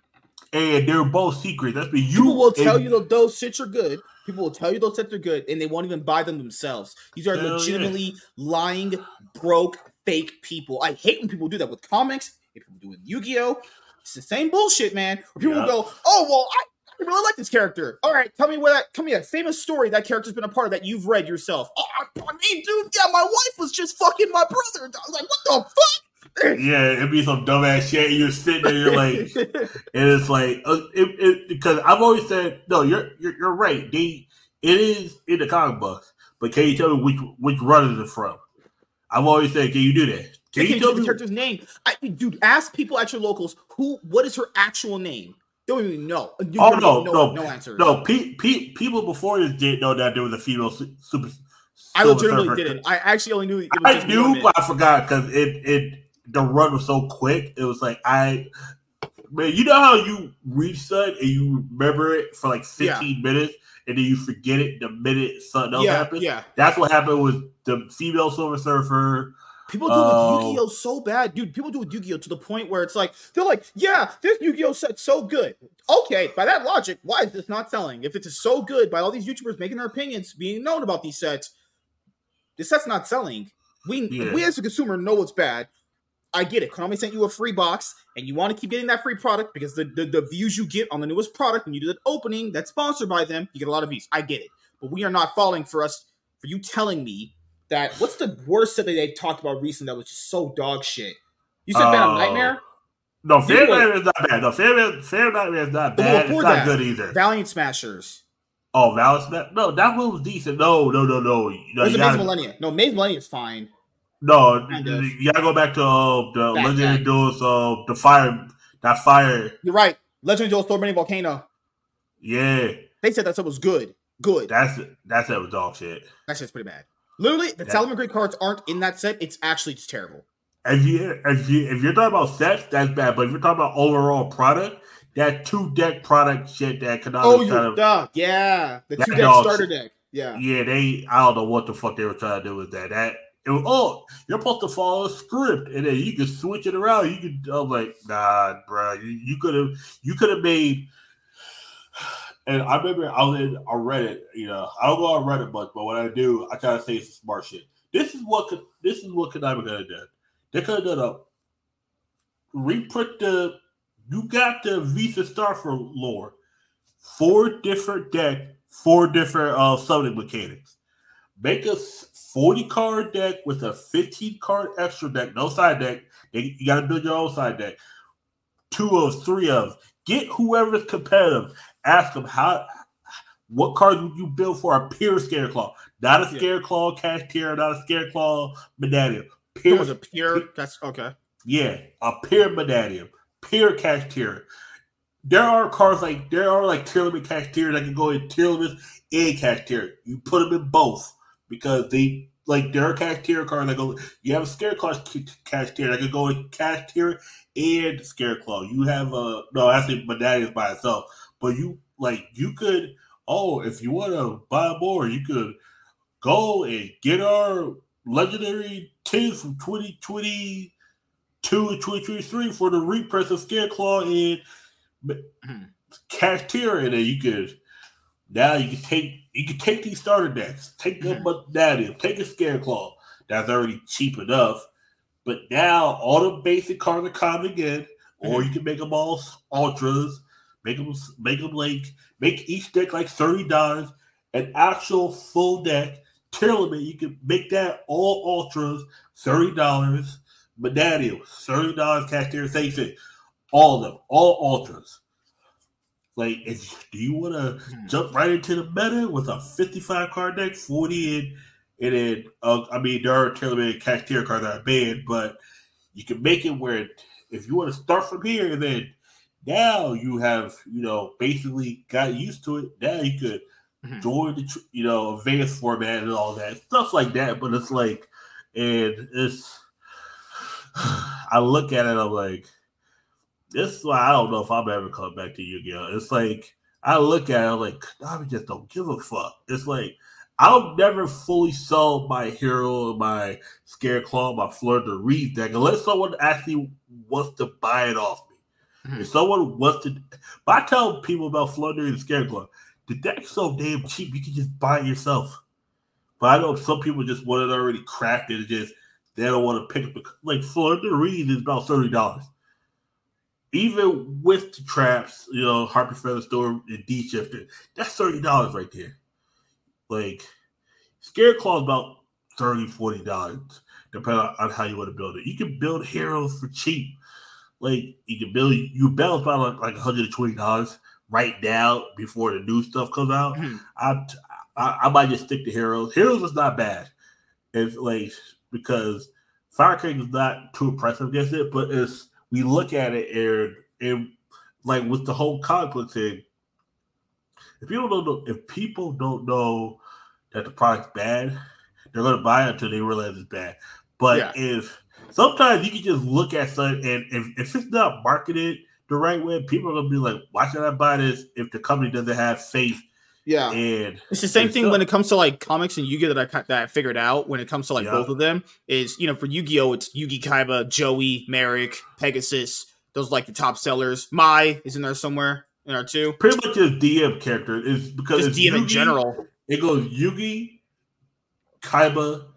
S2: And they're both secret. That's what you
S1: People will tell you that those sets are good. People will tell you those sets are good, and they won't even buy them themselves. These are legitimately yeah. lying, broke, fake people. I hate when people do that with comics. I hate when people do it with Yu-Gi-Oh! It's the same bullshit, man. Where people yeah. go, oh, well, I, I really like this character. All right, tell me where that, tell me a famous story that character's been a part of that you've read yourself. Oh, I mean, dude, yeah, my wife was just fucking my brother. I was like, what the fuck?
S2: Yeah, it'd be some dumbass shit. You're sitting there, you're like, and it's like, uh, it, it, because I've always said, no, you're, you're you're right. They it is in the comic books, but can you tell me which which run is it from? I've always said, can you do that?
S1: Can, can you tell me the character's name? I, dude, ask people at your locals who what is her actual name. They don't even know. You
S2: oh no,
S1: no,
S2: no,
S1: no answers.
S2: No, pe- pe- people before this didn't know that there was a female su- super.
S1: I legitimately surfer. didn't. I actually only knew. It was
S2: I
S1: just
S2: knew, but I forgot because it it. The run was so quick. It was like I, man. You know how you read something and you remember it for like fifteen yeah. minutes, and then you forget it the minute something else
S1: yeah,
S2: happens.
S1: Yeah,
S2: that's what happened with the female Silver Surfer.
S1: People do it um, with Yu-Gi-Oh so bad, dude. People do it with Yu-Gi-Oh to the point where it's like they're like, "Yeah, this Yu-Gi-Oh set's so good." Okay, by that logic, why is this not selling? If it's so good, by all these YouTubers making their opinions, being known about these sets, this set's not selling. We yeah. we as a consumer know it's bad. I get it. Konami sent you a free box, and you want to keep getting that free product because the, the, the views you get on the newest product when you do that opening that's sponsored by them, you get a lot of views. I get it. But we are not falling for us, for you telling me that, what's the worst set that they've talked about recently that was just so dog shit? You said uh, Phantom Nightmare?
S2: No, Phantom Nightmare is not bad. No, Phantom Nightmare is not bad. It's not that, good either.
S1: Valiant Smashers.
S2: Oh, Valiant Smashers? No, that one was decent. No, no, no, no. no
S1: it was Maze gotta... Millennia. No, Maze Millennia is fine.
S2: No, kind of. You gotta go back to uh, the back, Legendary back. Duels, uh, the fire, that fire.
S1: You're right. Legendary Duels, Thornberry Volcano.
S2: Yeah.
S1: They said that stuff was good. Good.
S2: That's that set was dog shit.
S1: That shit's pretty bad. Literally, the that, Salomon Great cards aren't in that set. It's actually just terrible.
S2: if you if you if you're talking about sets, that's bad. But if you're talking about overall product, that two deck product shit that Konami
S1: oh, you,
S2: kind of
S1: duh, yeah, the two deck starter deck, yeah,
S2: yeah. They I don't know what the fuck they were trying to do with that. That it was, oh, you're supposed to follow a script, and then you can switch it around. You could I'm like, nah, bro. You could have you could have made. And I remember I was in on Reddit. You know, I don't go on Reddit much, but when I do, I try to say it's smart shit. This is what this is what Konami could have done. They could have done a reprint the. You got the Visa Star for lore, four different deck, four different uh summoning mechanics. Make a forty card deck with a fifteen card extra deck, no side deck. You got to build your own side deck. Two of, three of. Get whoever's competitive. Ask them how. What cards would you build for a pure Scareclaw? Not a Scareclaw cash tier, not a Scareclaw Medallion.
S1: Pure, was a pure. That's okay.
S2: Yeah, a pure Medallion, pure cash tier. There are cards like there are like tier limit cash tiers that can go in tier limit and cash tier. You put them in both because they like there are cash tier cards that go. You have a Scareclaw cash tier that can go in cash tier and Scareclaw. You have a no, actually Medallions by itself, but you like you could. Oh, if you want to buy more, you could go and get our legendary tins from twenty twenty-two and twenty twenty-three for the repress of Scareclaw and mm-hmm. cash tier, and then you could now you can take you can take these starter decks, take mm-hmm. them Medallion, take a Scareclaw that's already cheap enough, but now all the basic cards are coming again, mm-hmm. or you can make them all ultras. Make them, make them like, make each deck like thirty dollars, an actual full deck, tier limit. You can make that all ultras, thirty dollars, Medallion, thirty dollars, cash tier, same thing. All of them, all ultras. Like, if, do you want to hmm. jump right into the meta with a fifty-five card deck, forty, and, and then, uh, I mean, there are tier limit cash tier cards that are banned, but you can make it where if you want to start from here and then now you have, you know, basically got used to it. Now you could mm-hmm. join the, you know, advanced format and all that stuff like that. But it's like, and it's, I look at it, I'm like, this is why I don't know if I'm ever coming back to Yu-Gi-Oh! It's like, I look at it, I'm like, I just don't give a fuck. It's like, I'll never fully sell my hero, my Scareclaw, my Fleur de Lis deck unless someone actually wants to buy it off me. If someone wants to, but I tell people about Flutter and Scareclaw, the deck's so damn cheap, you can just buy it yourself. But I know some people just want it already crafted and just, they don't want to pick up, a, like Flutter Reed is about thirty dollars. Even with the traps, you know, Harpy Featherstorm and D-Shifter, that's thirty dollars right there. Like, Scareclaw is about thirty dollars, forty dollars, depending on how you want to build it. You can build heroes for cheap. Like, you can build, you balance about like, like one hundred twenty dollars right now before the new stuff comes out. Mm-hmm. I, I I might just stick to Heroes. Heroes is not bad. It's like, because Fire King is not too impressive against it, but it's, we look at it and, and like with the whole comic book thing, if people don't know, if people don't know that the product's bad, they're going to buy it until they realize it's bad. But yeah. if, sometimes you can just look at something, and if, if it's not marketed the right way, people are going to be like, why should I buy this if the company doesn't have faith?
S1: Yeah.
S2: And
S1: it's the same thing stuff. When it comes to like comics and Yu-Gi-Oh! that I, that I figured out when it comes to like yeah. both of them is, you know, for Yu-Gi-Oh! It's Yugi Kaiba, Joey, Merrick, Pegasus. Those are like the top sellers. Mai is in there somewhere in there too.
S2: Pretty much his D M character is because
S1: just D M Yugi, in general.
S2: It goes Yugi, Kaiba,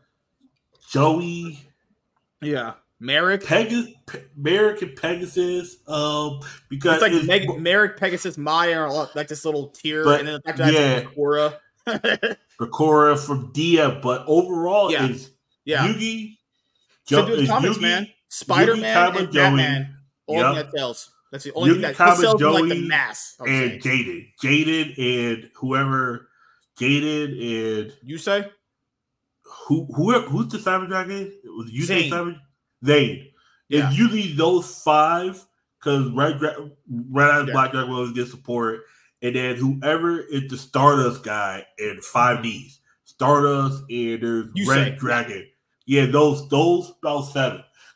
S2: Joey.
S1: Yeah. Merrick,
S2: Pegasus, Pe- Merrick and Pegasus, um, because
S1: it's like it's, Meg- Merrick, Pegasus, Maya are like this little tier, but, and then after that, yeah, Bakura,
S2: Bakura from Dia, but overall
S1: yeah.
S2: is
S1: yeah.
S2: Yugi,
S1: jo- so is comics, Yugi, man, Spider-Man, Yugi, and Joey, Batman, all yep. that sells. That's the only Yugi, thing that Kaiba, sells Joey, like the mass,
S2: and Jaden, Jaden, and whoever, Jaden and
S1: you say
S2: who who who's the Cyber Dragon? Was you say Cyber? They,
S1: yeah.
S2: It's usually those five because Red, Red, Red Eyes yeah. Black Dragon will always get support, and then whoever is the Stardust guy and five Ds, Stardust and there's
S1: you
S2: Red
S1: say.
S2: Dragon. Yeah, those those about seven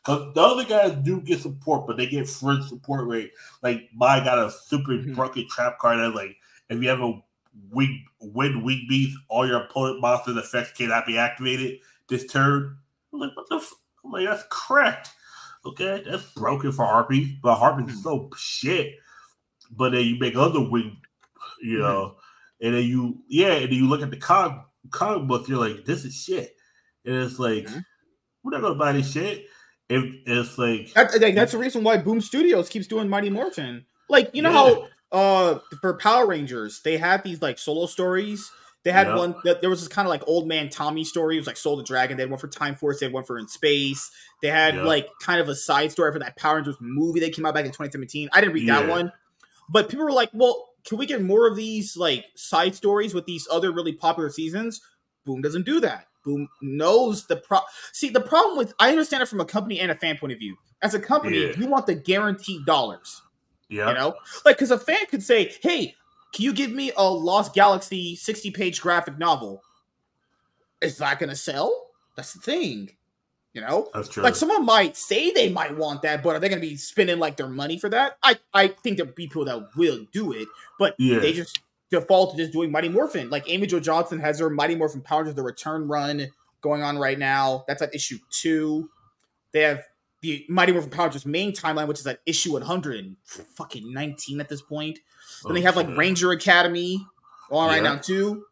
S2: Because the other guys do get support, but they get fringe support rate. Like, mine got a super mm-hmm. broken trap card that, like, if you have a weak, win weak beats, all your opponent monsters effects cannot be activated this turn. I'm like, what the f-? I'm like, that's correct. Okay, that's broken for Harpy, but Harpy is so shit. But then you make other wing, you know, mm-hmm. and then you, yeah, and then you look at the comic, comic book, you're like, this is shit. And it's like, mm-hmm. we're not going to buy this shit. It, it's like,
S1: that, like, that's the reason why Boom Studios keeps doing Mighty Morphin. Like, you know yeah. how uh, for Power Rangers, they had these like solo stories. They had yep. one that there was this kind of like old man Tommy story. It was like Soul the Dragon. They had one for Time Force. They had one for In Space. They had yep. like kind of a side story for that Power Rangers movie that came out back in twenty seventeen. I didn't read yeah. that one, but people were like, "Well, can we get more of these like side stories with these other really popular seasons?" Boom doesn't do that. Boom knows the pro. See, the problem with I understand it from a company and a fan point of view. As a company, yeah. you want the guaranteed dollars. Yeah, you know, like because a fan could say, "Hey, can you give me a Lost Galaxy sixty-page graphic novel?" Is that going to sell? That's the thing. You know?
S2: That's true.
S1: Like, someone might say they might want that, but are they going to be spending, like, their money for that? I, I think there'll be people that will do it, but yeah. they just default to just doing Mighty Morphin. Like, Amy Jo Johnson has her Mighty Morphin Power Rangers The Return run going on right now. That's at issue two. They have the Mighty Morphin Power Rangers main timeline, which is at issue one hundred fucking nineteen at this point. Then oh, they have, like, shit. Ranger Academy on yeah. right now, too.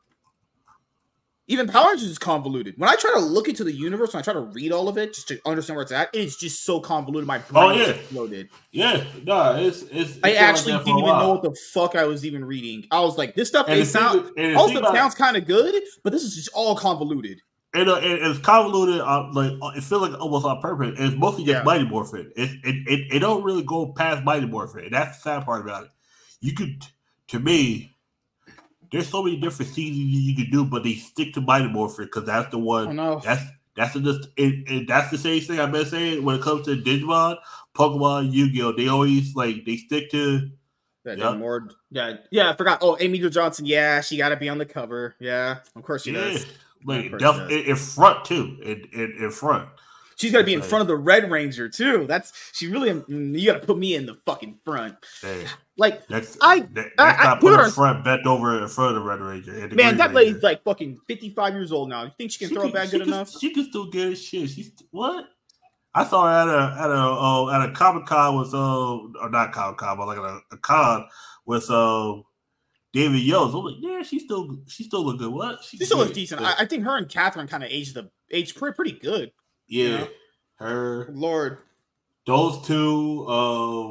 S1: Even Power Rangers is convoluted. When I try to look into the universe, when I try to read all of it, just to understand where it's at, it's just so convoluted. My brain oh, yeah. is exploded.
S2: Yeah, no, it's it's. it's
S1: I actually like didn't even know what the fuck I was even reading. I was like, this stuff, it sound, all stuff sounds kind of good, but this is just all convoluted.
S2: And, uh, and it's convoluted, uh, like it feels like almost on purpose. And it's mostly just yeah. Mighty Morphin. It, it it it don't really go past Mighty Morphin. And that's the sad part about it. You could, to me. There's so many different seasons you can do, but they stick to Mighty Morphin because that's the one. That's that's the and, and that's the same thing I've been saying when it comes to Digimon, Pokemon, Yu-Gi-Oh. They always like they stick to.
S1: That yeah. more. Yeah, yeah. I forgot. Oh, Amy Jo Johnson. Yeah, she got to be on the cover. Yeah, of course she yeah. does.
S2: Like def- in, in front too. In, in, in front.
S1: She's got to be in front of the Red Ranger too. That's she really. You got to put me in the fucking front. Hey. Like
S2: next,
S1: I,
S2: next
S1: I,
S2: I, I
S1: put her
S2: in front, bent over in front of the Red Ranger. The
S1: man, that
S2: Ranger.
S1: lady's like fucking fifty-five years old now. You think she can she throw can, it back good
S2: can,
S1: enough?
S2: She can still get it. Shit, she's what? I saw her at a at a uh, at a Comic Con with uh or not Comic Con, but like a, a con with uh David Yost. I'm like, yeah, she still she still look good. What?
S1: She, she still looks decent. I, I think her and Catherine kind of aged the aged pretty pretty good.
S2: Yeah, you know? Her
S1: Lord,
S2: those two. Uh,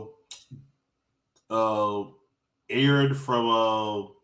S2: uh. Aaron from uh, uh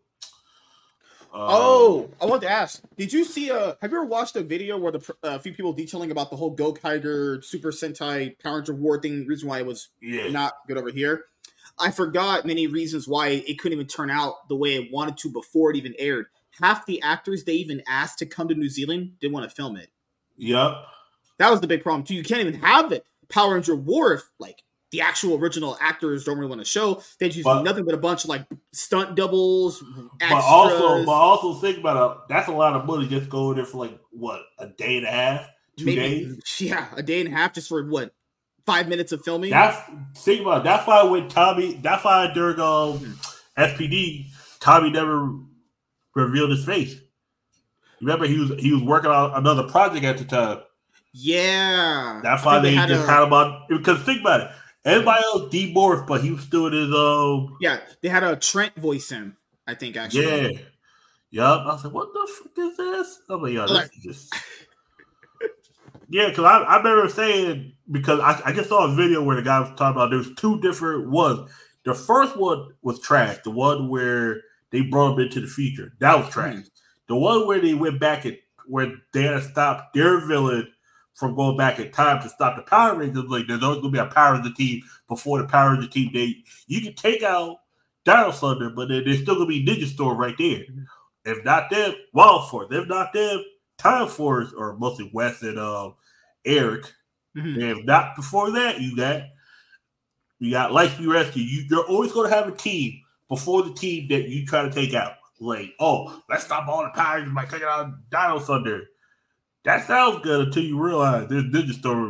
S1: oh, I wanted to ask, did you see uh have you ever watched a video where the a uh, few people detailing about the whole Gokaiger Super Sentai Power Ranger War thing, reason why it was yeah. not good over here? I forgot many reasons why it couldn't even turn out the way it wanted to before it even aired. Half the actors they even asked to come to New Zealand didn't want to film it.
S2: Yep.
S1: That was the big problem too. You can't even have it Power Ranger War if like the actual original actors don't really want to show. They use but, nothing but a bunch of like stunt doubles. Extras.
S2: But also, but also think about it. That's a lot of money just going there for like what a day and a half, two Maybe, days.
S1: Yeah, a day and a half just for what five minutes of filming.
S2: That's think about it. That's why with Tommy. That's why during um mm-hmm. S P D, Tommy never revealed his face. Remember, he was he was working on another project at the time.
S1: Yeah,
S2: that's why they, they had just a, had him on. Because think about it. Everybody else demorphed, but he was still in his um.
S1: Yeah, they had a Trent voice him. I think actually.
S2: Yeah. Yup. I was like, "What the fuck is this?" I'm like, "Yo, this is just." Yeah, because I, I remember saying because I, I just saw a video where the guy was talking about there's two different ones. The first one was trash. The one where they brought him into the future that was trash. Mm-hmm. The one where they went back and where they had to stop their villain from going back in time to stop the Power Rangers. Like, there's always going to be a Power Ranger team before the Power Ranger team. They, you can take out Dino Thunder, but then there's still going to be Ninja Storm right there. Mm-hmm. If not them, Wild Force. If not them, Time Force, or mostly Wes and uh, Eric. Mm-hmm. And if not before that, you got you got Lightspeed Rescue. You, you're always going to have a team before the team that you try to take out. Like, oh, let's stop all the Power Rangers by taking out Dino Thunder. That sounds good until you realize there's Ninja Storm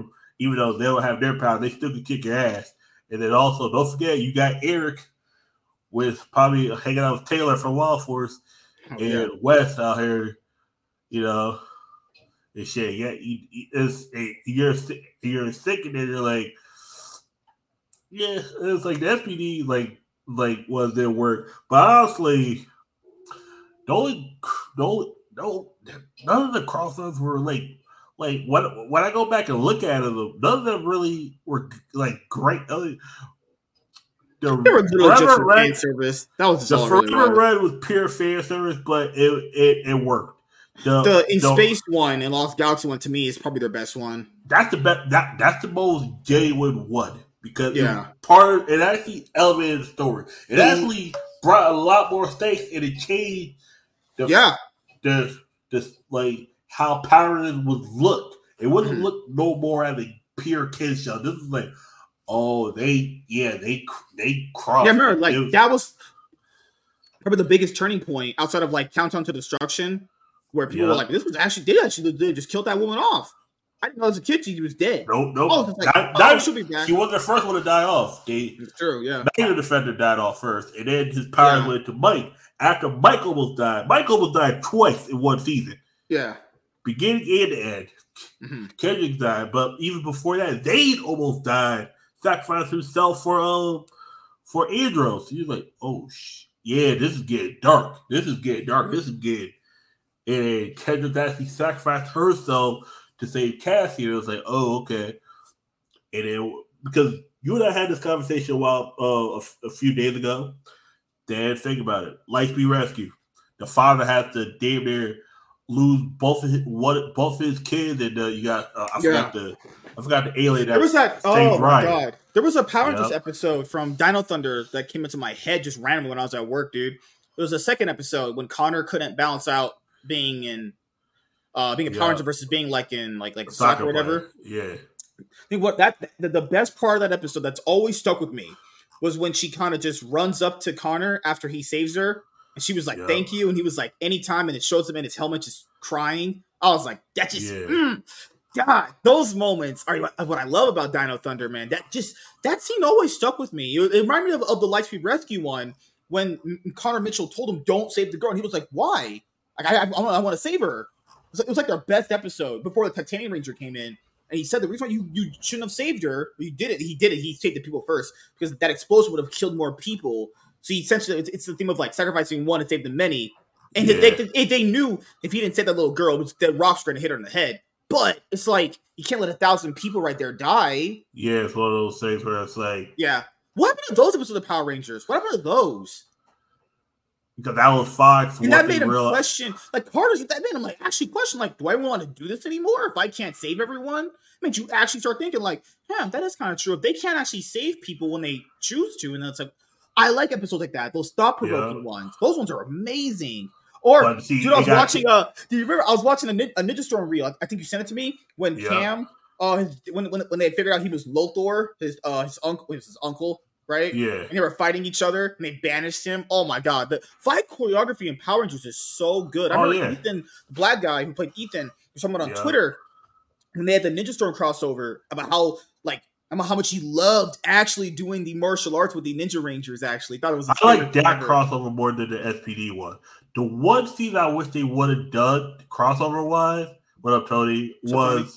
S2: even though they don't have their power, they still can kick your ass. And then also, don't forget, you got Eric with probably hanging out with Taylor from Wild Force oh, and yeah. West out here, you know, and shit. Yeah, it's, you're you're sick, and then you're like, yeah, it's like the S P D like like was their work, but honestly, the only the only no none of the crossovers were like. Like when when I go back and look at it, none of them really were like great. The
S1: they were literally just for fan service. That was
S2: the Forever Red was pure fan service, but it it, it worked.
S1: The, the in the, space one and Lost Galaxy one to me is probably their best one.
S2: That's the best. That that's the most genuine one because
S1: yeah,
S2: it part of, it actually elevated the story. It mm. actually brought a lot more stakes and it changed. The,
S1: yeah,
S2: the this like. How Power Rangers was looked. It wouldn't mm-hmm. look no more as a pure kids show. This is like, oh, they, yeah, they they crossed.
S1: Yeah, remember, like, was, that was probably the biggest turning point outside of, like, Countdown to Destruction, where people yeah. were like, this was actually, they actually they just killed that woman off. I didn't know as a kid she was dead.
S2: Nope, nope.
S1: Oh, like,
S2: that,
S1: oh,
S2: that,
S1: she'll be back.
S2: She wasn't the first one to die off. They,
S1: it's true, yeah.
S2: Neither Defender died off first, and then his power yeah. went to Mike. After Mike almost died, Mike almost died twice in one season.
S1: Yeah.
S2: Beginning and the end. Mm-hmm. Kendrick died, but even before that, Zayn almost died. Sacrificed himself for um for Andros. He was like, oh sh- yeah, this is getting dark. This is getting dark. This is getting and Kendrick actually sacrificed herself to save Cassie. And it was like, oh, okay. And then because you and I had this conversation a while uh, a, a few days ago. Then think about it. Lightspeed Rescue. The father has to damn near lose both of his what both of his kids, and uh, you got uh, I
S1: yeah.
S2: forgot the I forgot the alien. That
S1: there was that. Oh my
S2: Ryan.
S1: god! There was a Power Rangers
S2: yep.
S1: episode from Dino Thunder that came into my head just randomly when I was at work, dude. There was a second episode when Connor couldn't balance out being in uh being a Power yeah. Ranger versus being like in like like soccer, soccer or whatever.
S2: Player. Yeah.
S1: I think what that the, the best part of that episode that's always stuck with me was when she kind of just runs up to Connor after he saves her. And she was like, yeah. thank you. And he was like, anytime. And it shows him in his helmet just crying. I was like, that just, yeah. mm, God, those moments are what I love about Dino Thunder, man. That just, that scene always stuck with me. It, it reminded me of, of the Lightspeed Rescue one when Connor Mitchell told him, don't save the girl. And he was like, why? Like, I, I, I want to save her. It was, like, it was like their best episode before the Titanium Ranger came in. And he said the reason why you, you shouldn't have saved her, you did it. He did it. He saved the people first because that explosion would have killed more people. So essentially, it's, it's the theme of like sacrificing one to save the many. And yeah. they, they, they knew if he didn't save that little girl, it was the rocks were going to hit her in the head. But it's like, you can't let a thousand people right there die.
S2: Yeah, it's one of those things where it's like...
S1: Yeah. What happened to those episodes of the Power Rangers? What happened to those?
S2: Because that was Fox.
S1: And that made him real... question, like, part of that made him like actually question, like, do I want to do this anymore if I can't save everyone? It made you actually start thinking, like, yeah, that is kind of true. If they can't actually save people when they choose to, and then it's like, I like episodes like that. Those thought-provoking yeah. ones. Those ones are amazing. Or, see, dude, I was watching. Uh, do you remember? I was watching a, a Ninja Storm reel. I, I think you sent it to me when yeah. Cam. Uh, his, when when when they figured out he was Lothor, his uh his uncle, his uncle, right?
S2: Yeah.
S1: And they were fighting each other, and they banished him. Oh my god, the fight choreography in Power Rangers is so good. I
S2: oh,
S1: remember
S2: yeah.
S1: Ethan, the black guy who played Ethan, was talking about on
S2: yeah.
S1: Twitter when they had the Ninja Storm crossover about how like. I don't know how much he loved actually doing the martial arts with the Ninja Rangers. Actually, thought it was.
S2: I like that ever. crossover more than the S P D one. The one scene I wish they would have done crossover wise. What up, Tony? So was funny.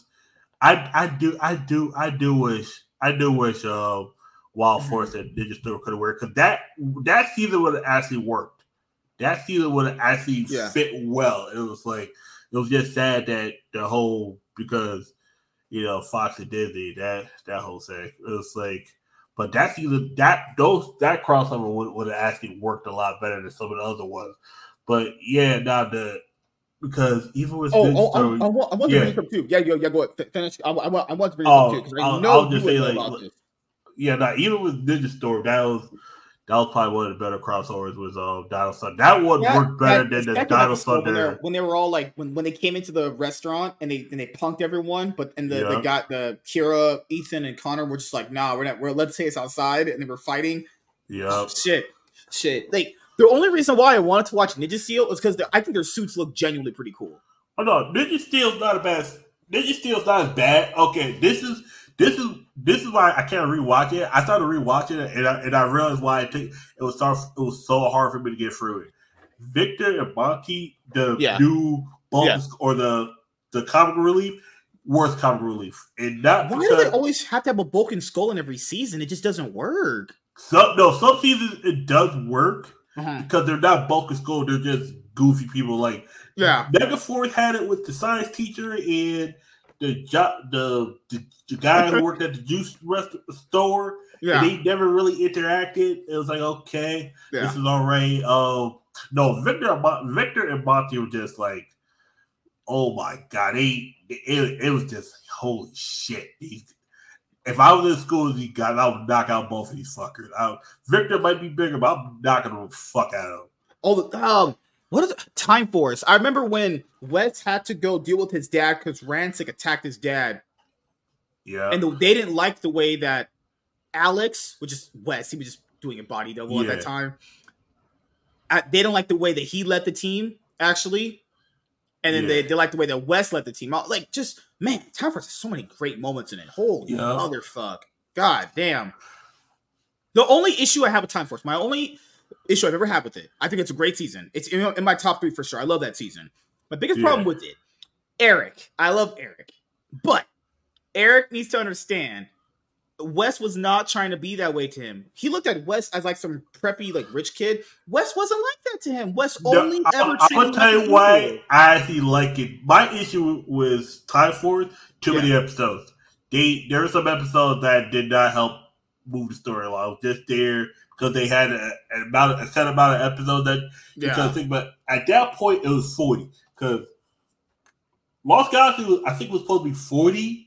S2: I I do I do I do wish I do wish uh, Wild mm-hmm. Force and Ninja Storm could have worked because that that season would have actually worked. That season would have actually yeah. fit well. It was like it was just sad that the whole because. You know, Fox and Disney, that that whole thing. It was like, but that's either that those that crossover would, would have actually worked a lot better than some of the other ones. But yeah, now the because even with
S1: oh, oh story, I, I, want, I want
S2: yeah.
S1: to bring this up too. Yeah, yeah, yeah. Go ahead, finish. I, I, want, I want to bring this
S2: oh,
S1: up too because I
S2: I'll,
S1: know
S2: I'll just
S1: you
S2: say
S1: know
S2: like,
S1: about this.
S2: Yeah, now even with Ninja Storm, that was. That was probably one of the better crossovers was uh, Dino Thunder. That one yeah, worked better than the Dino Thunder.
S1: When, when they were all like, when, when they came into the restaurant and they and they punked everyone, but and the, yeah. they got the Kira, Ethan, and Connor were just like, nah, we're not. We're let's say it's outside, and they were fighting.
S2: Yeah,
S1: oh, shit, shit. Like the only reason why I wanted to watch Ninja Steel is because I think their suits look genuinely pretty cool.
S2: Oh no, Ninja Steel's not a bad. Ninja Steel's not as bad. Okay, this is this is this is why I can't rewatch it. I started rewatching it, and I, and I realized why it took it was so it was so hard for me to get through it. Victor and Monty, the
S1: yeah.
S2: new bulk
S1: yeah.
S2: or the the comic relief, worst comic relief, and not
S1: why
S2: because,
S1: do they always have to have a Bulk and Skull in every season? It just doesn't work.
S2: Some no, some seasons it does work
S1: uh-huh.
S2: because they're not Bulk and Skull; they're just goofy people. Like
S1: yeah,
S2: Megaforce had it with the science teacher and the jo- the, the the guy who worked at the juice rest- store.
S1: Yeah,
S2: and they never really interacted. It was like, okay, yeah. this is all right. Um, no, Victor, Victor and Monty were just like, oh my god, they it, it was just holy shit. These, if I was in school as these guys, I would knock out both of these fuckers. I, Victor might be bigger, but I'm knocking the fuck out of him.
S1: Oh, um, what is it? Time Force? I remember when Wes had to go deal with his dad because Rancic attacked his dad.
S2: Yeah,
S1: and the, they didn't like the way that Alex, which is Wes, he was just doing a body double yeah. at that time. Uh, they don't like the way that he led the team, actually. And then yeah. they, they like the way that Wes led the team out. Like, just, man, Time Force has so many great moments in it. Holy yeah. motherfuck. God damn. The only issue I have with Time Force, my only issue I've ever had with it, I think it's a great season. It's in, in my top three for sure. I love that season. My biggest yeah. problem with it, Eric. I love Eric. But Eric needs to understand Wes was not trying to be that way to him. He looked at Wes as like some preppy, like rich kid. Wes wasn't like that to him. Wes only
S2: no,
S1: ever.
S2: I, I'm gonna tell you why I actually like it. My issue was Time Force. Too yeah. many episodes. They there were some episodes that did not help move the story along. I was just there because they had a, an amount, a set amount of episodes that you yeah. could think. But at that point, it was forty because Lost Galaxy was, I think, was supposed to be forty.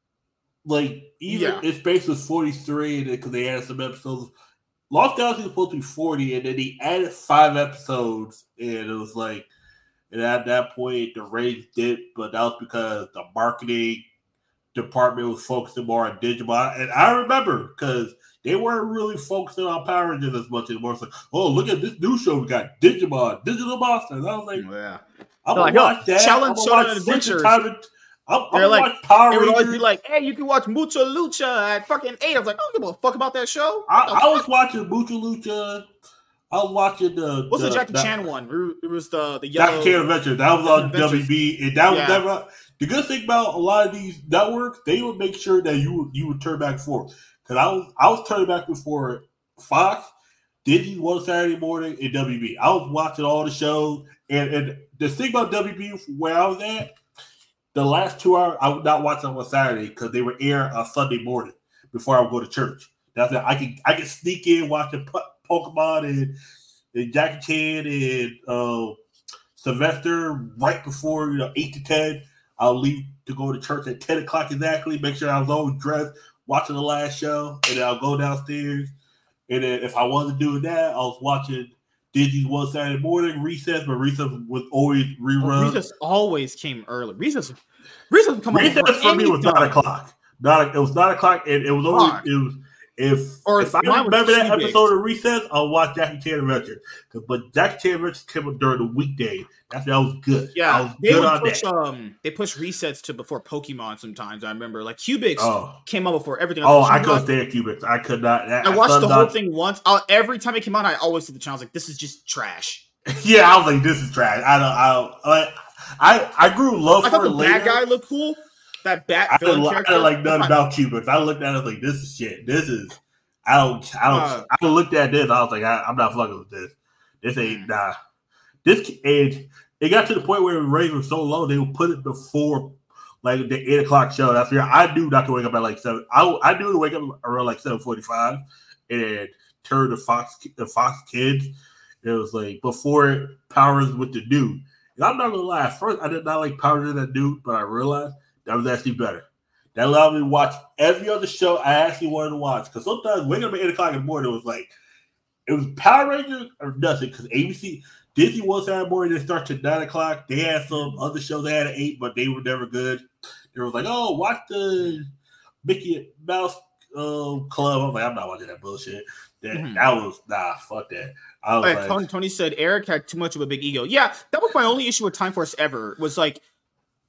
S2: Like, even yeah. its base was forty-three because they added some episodes. Lost Galaxy was supposed to be forty, and then they added five episodes, and it was like, and at that point, the ratings dipped, but that was because the marketing department was focusing more on Digimon. And I remember, because they weren't really focusing on Power Rangers as much anymore. It's like, oh, look at this new show we got, Digimon, Digital Monsters. I was like,
S1: yeah.
S2: I'm going to watch that.
S1: Challenge
S2: I'm going to watch
S1: Adventures.
S2: I'm,
S1: They're
S2: I'm
S1: like,
S2: watch Power
S1: they would
S2: Rangers.
S1: always be like, hey, you can watch Mucha Lucha at fucking eight. I was like, I don't give a fuck about that show.
S2: I, I was watching Mucha Lucha. I was watching the.
S1: What's the, the Jackie
S2: the,
S1: Chan one? It was the the yellow.
S2: Jackie Chan Adventure. That was on W B. And that was yeah. never. The good thing about a lot of these networks, they would make sure that you you would turn back and forth. Because I was I was turning back before Fox, Disney one Saturday morning, and W B. I was watching all the shows, and and the thing about W B where I was at. The last two hours, I would not watch them on Saturday because they would air on Sunday morning before I would go to church. That's it. I could I could sneak in watching Pokemon and, and Jackie Chan and uh, Sylvester right before you know eight to ten. I'll leave to go to church at ten o'clock exactly. Make sure I was always dressed, watching the last show, and then I'll go downstairs. And then if I wasn't doing that, I was watching Disney's one Saturday morning, Recess, but Recess was always rerun.
S1: Oh, Recess always came early. Recess, Recess come
S2: Recess
S1: on
S2: for me was nine o'clock. Not it was nine o'clock, and it was only
S1: Fine.
S2: it was if
S1: or
S2: if I remember that episode of Recess, I'll watch Jackie Chan Adventure. But Jackie Chan Adventure came up during the weekday. That's that was good.
S1: Yeah,
S2: I was
S1: they
S2: good
S1: would
S2: on
S1: push
S2: that.
S1: um they push resets to before Pokemon sometimes. I remember like Cubix
S2: oh.
S1: came out before everything.
S2: Oh, I couldn't stand Cubix. I could not.
S1: I, I watched the whole not. thing once. I, every time it came out, I always did the channel. I was like, this is just trash.
S2: Yeah, I was like, this is trash. I don't. I don't, like. I I grew love
S1: I
S2: for
S1: thought
S2: it
S1: the
S2: later.
S1: bad guy looked cool. That bat
S2: I
S1: villain
S2: didn't,
S1: character.
S2: I didn't like nothing about Cubix. I looked at it like this is shit. This is. I don't. I don't. Uh, I looked at this. I was like, I, I'm not fucking with this. This ain't nah. This and it got to the point where the ratings were so low they would put it before like the eight o'clock show. That's where I do not to wake up at like seven. I I do to wake up around like seven forty five and turn the Fox the Fox Kids. It was like before Powers with the dude. And I'm not gonna lie. At first, I did not like Powers with that dude, but I realized that was actually better. That allowed me to watch every other show I actually wanted to watch. Because sometimes waking up at eight o'clock in the morning, it was like, it was Power Rangers or nothing. Because A B C, Disney one Saturday morning, they start to nine o'clock. They had some other shows they had at eight, but they were never good. They was like, oh, watch the Mickey Mouse uh, Club. I was like, I'm not watching that bullshit. That, mm-hmm. that was, nah, fuck that. I was
S1: right,
S2: like,
S1: Tony, Tony said Eric had too much of a big ego. Yeah, that was my only issue with Time Force ever. Was like,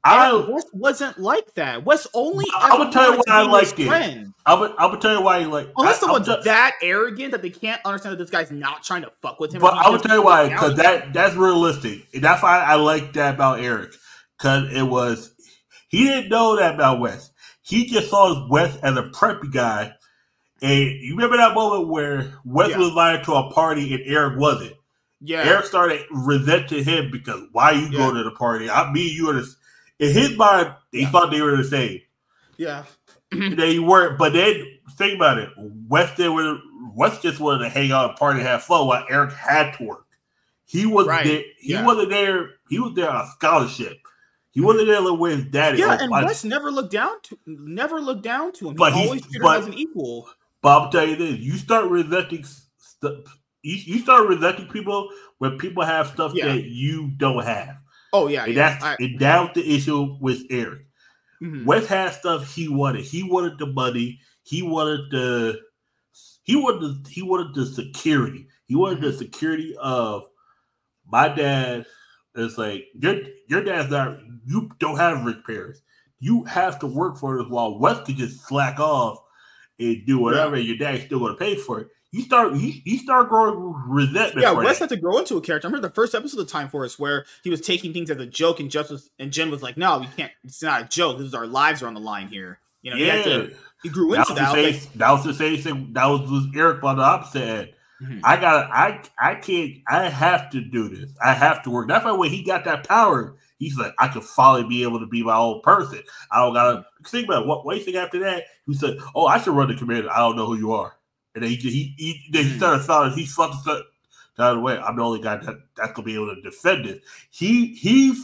S1: I Wes wasn't like that. Wes only.
S2: I would tell you why I liked it. I would. I would tell you why you like.
S1: Unless
S2: I,
S1: someone's
S2: I
S1: that arrogant that they can't understand that this guy's not trying to fuck with him.
S2: But I would tell you why, because that that's realistic. That's why I like that about Eric, because it was he didn't know that about Wes. He just saw Wes as a preppy guy, and you remember that moment where Wes yeah. was invited to a party and Eric wasn't.
S1: Yeah,
S2: Eric started resenting him because why you yeah. go to the party? I mean, you were the. In his mind, he yeah. thought they were the same.
S1: Yeah.
S2: They weren't, but then think about it. Wes did Wes just wanted to hang out and party and have fun while Eric had to work. He was right. there. He yeah. wasn't there. He was there on a scholarship. He wasn't there with his daddy.
S1: Yeah, and Wes never looked down to never looked down to him. He
S2: but
S1: always treated him as an equal.
S2: But I'll tell you this: you start resenting stuff. You, you start resenting people when people have stuff yeah. that you don't have.
S1: Oh yeah,
S2: and
S1: yeah.
S2: that's I, and that was the issue with Eric. Mm-hmm. Wes had stuff he wanted. He wanted the money. He wanted the. He wanted the, he wanted the security. He wanted mm-hmm. the security of my dad. It's like your your dad's not. You don't have rich parents. You have to work for it. While Wes could just slack off and do whatever, yeah. and your dad's still going to pay for it. You start, you, you start growing resentment.
S1: Yeah, Wes had to grow into a character. I remember the first episode of Time Force where he was taking things as a joke, and Justice and Jen was like, "No, we can't. It's not a joke. This is our lives are on the line here." You know,
S2: yeah.
S1: he, had to, he grew into that.
S2: That was, that was the same thing. That was, was Eric on the opposite end. Mm-hmm. I got, I, I can't. I have to do this. I have to work. That's why when he got that power, he's like, I could finally be able to be my own person. I don't gotta think about it. What. What do you think after that? He said, "Oh, I should run the command. I don't know who you are." And then he he he, then he started following. He fucking started out of the way. I'm the only guy that, that's gonna be able to defend it. He he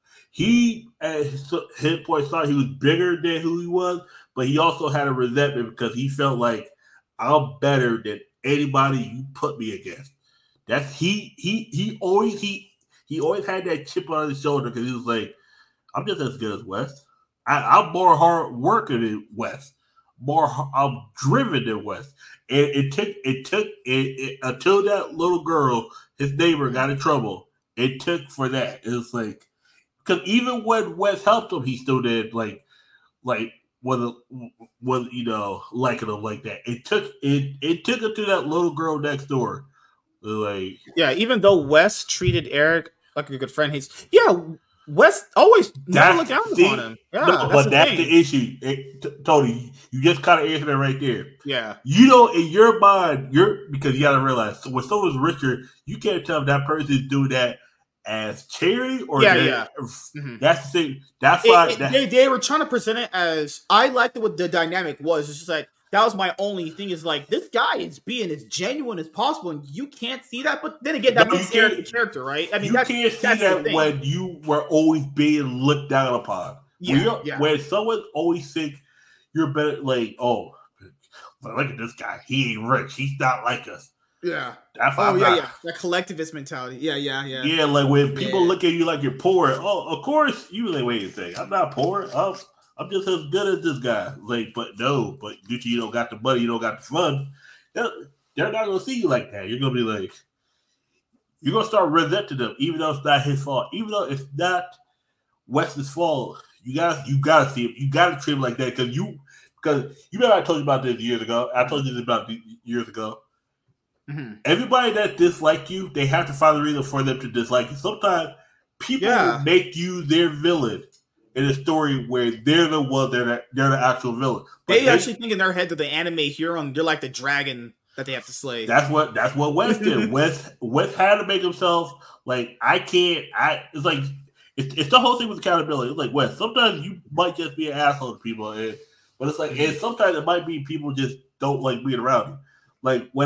S2: he at his point thought he was bigger than who he was, but he also had a resentment because he felt like I'm better than anybody you put me against. That's he he he always he he always had that chip on his shoulder because he was like, I'm just as good as Wes. I, I'm more hard working than Wes. More I'm driven than Wes. And it took it took it, it until that little girl, his neighbor, got in trouble. It took for that. It's like because even when Wes helped him, he still did like like was was you know liking him like that. It took it it took it to that little girl next door. Like
S1: yeah, even though Wes treated Eric like a good friend, he's yeah. Wes always never looked down upon him. Yeah,
S2: no,
S1: that's
S2: but
S1: the
S2: that's
S1: thing.
S2: the issue. It, t- Tony, you just kind of answered that right there.
S1: Yeah.
S2: You know, in your mind, you're because you got to realize so when someone's richer, you can't tell if that person is doing that as charity or
S1: yeah,
S2: that,
S1: yeah. Mm-hmm.
S2: That's the thing. That's why
S1: it, it,
S2: that,
S1: they they were trying to present it as I liked it. What the dynamic was. It's just like. That was my only thing is like, this guy is being as genuine as possible, and you can't see that. But then again, that no, makes Eric the character, right? I mean,
S2: you
S1: that's,
S2: can't see
S1: that's
S2: that when you were always being looked down upon.
S1: Yeah,
S2: when,
S1: yeah.
S2: when someone always think you're better, like, oh, look at this guy. He ain't rich. He's not like us.
S1: Yeah.
S2: That's
S1: oh, yeah,
S2: not.
S1: yeah. That collectivist mentality. Yeah, yeah, yeah.
S2: Yeah, like when people yeah. look at you like you're poor, oh, of course, you like, wait a second. I'm not poor. I'm I'm just as good as this guy. Like, but no, but due to you don't got the money, you don't got the fun, they're, they're not gonna see you like that. You're gonna be like, you're gonna start resenting them, even though it's not his fault, even though it's not Wes's fault. You gotta, you gotta see him. You gotta treat him like that because you, because you remember I told you about this years ago. I told you this about years ago. Mm-hmm. Everybody that dislike you, they have to find a reason for them to dislike you. Sometimes people yeah. make you their villain. In a story where they're the one, they're the, they're the actual villain. But
S1: they, they actually think in their head that the anime hero, and they're like the dragon that they have to slay.
S2: That's what that's what Wes did. Wes Wes had to make himself like I can't. I it's like it's, it's the whole thing with accountability. It's like Wes. Sometimes you might just be an asshole to people, and, but it's like and sometimes it might be people just don't like being around you. Like when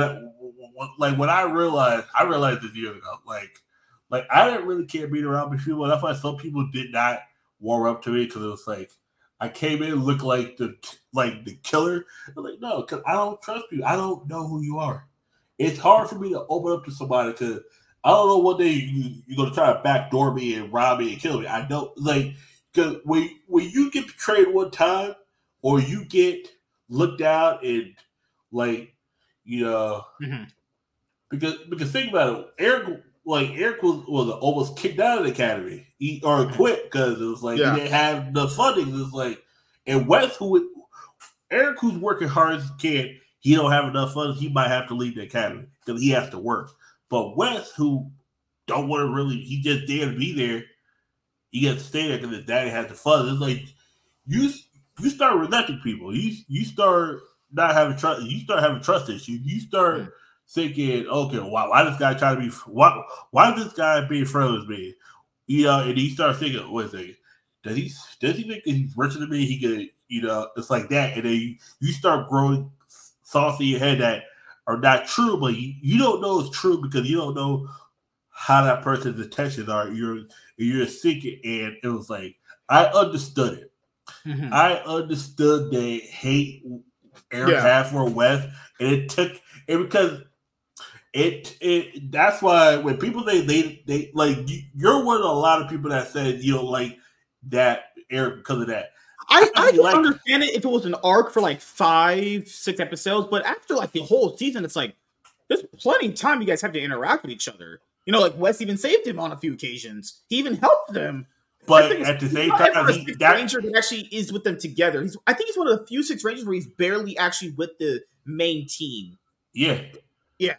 S2: like when I realized I realized this years ago. Like like I didn't really care being around people. That's why some people did not warm up to me because it was like I came in and looked like the like the killer. I'm like, no, because I don't trust you. I don't know who you are. It's hard for me to open up to somebody because I don't know one day you, you're gonna try to backdoor me and rob me and kill me. I don't like because when when you get betrayed one time or you get looked out and like you know mm-hmm. because because think about it, Eric like Eric was, was almost kicked out of the academy he, or quit because it was like yeah. he didn't have the funding. It was like, and Wes, who Eric, who's working hard as he can, he don't have enough funds. He might have to leave the academy because he has to work. But Wes, who don't want to really, he just there to be there. He gets to stay there because his daddy has the funds. It's like you you start resenting people. You you start not having trust. You start having trust issues. You start. Mm. Thinking, okay, why why this guy try to be why why does this guy be friends with me? You know, and he starts thinking, wait a second, does he does he think he's richer than me? He could, you know, it's like that, and then you, you start growing thoughts in your head that are not true, but you, you don't know it's true because you don't know how that person's intentions are. You're you're thinking, and it was like I understood it. Mm-hmm. I understood they hate Eric yeah. had for West, and it took it because. It it that's why when people say they they like you're one of a lot of people that said you don't like that Eric because of that.
S1: I, I, I could like, understand it if it was an arc for like five, six episodes, but after like the whole season, it's like there's plenty of time you guys have to interact with each other. You know, like Wes even saved him on a few occasions. He even helped them.
S2: But at the same time,
S1: he, Six that, Ranger that actually is with them together. He's I think he's one of the few Six Rangers where he's barely actually with the main team.
S2: Yeah.
S1: Yeah.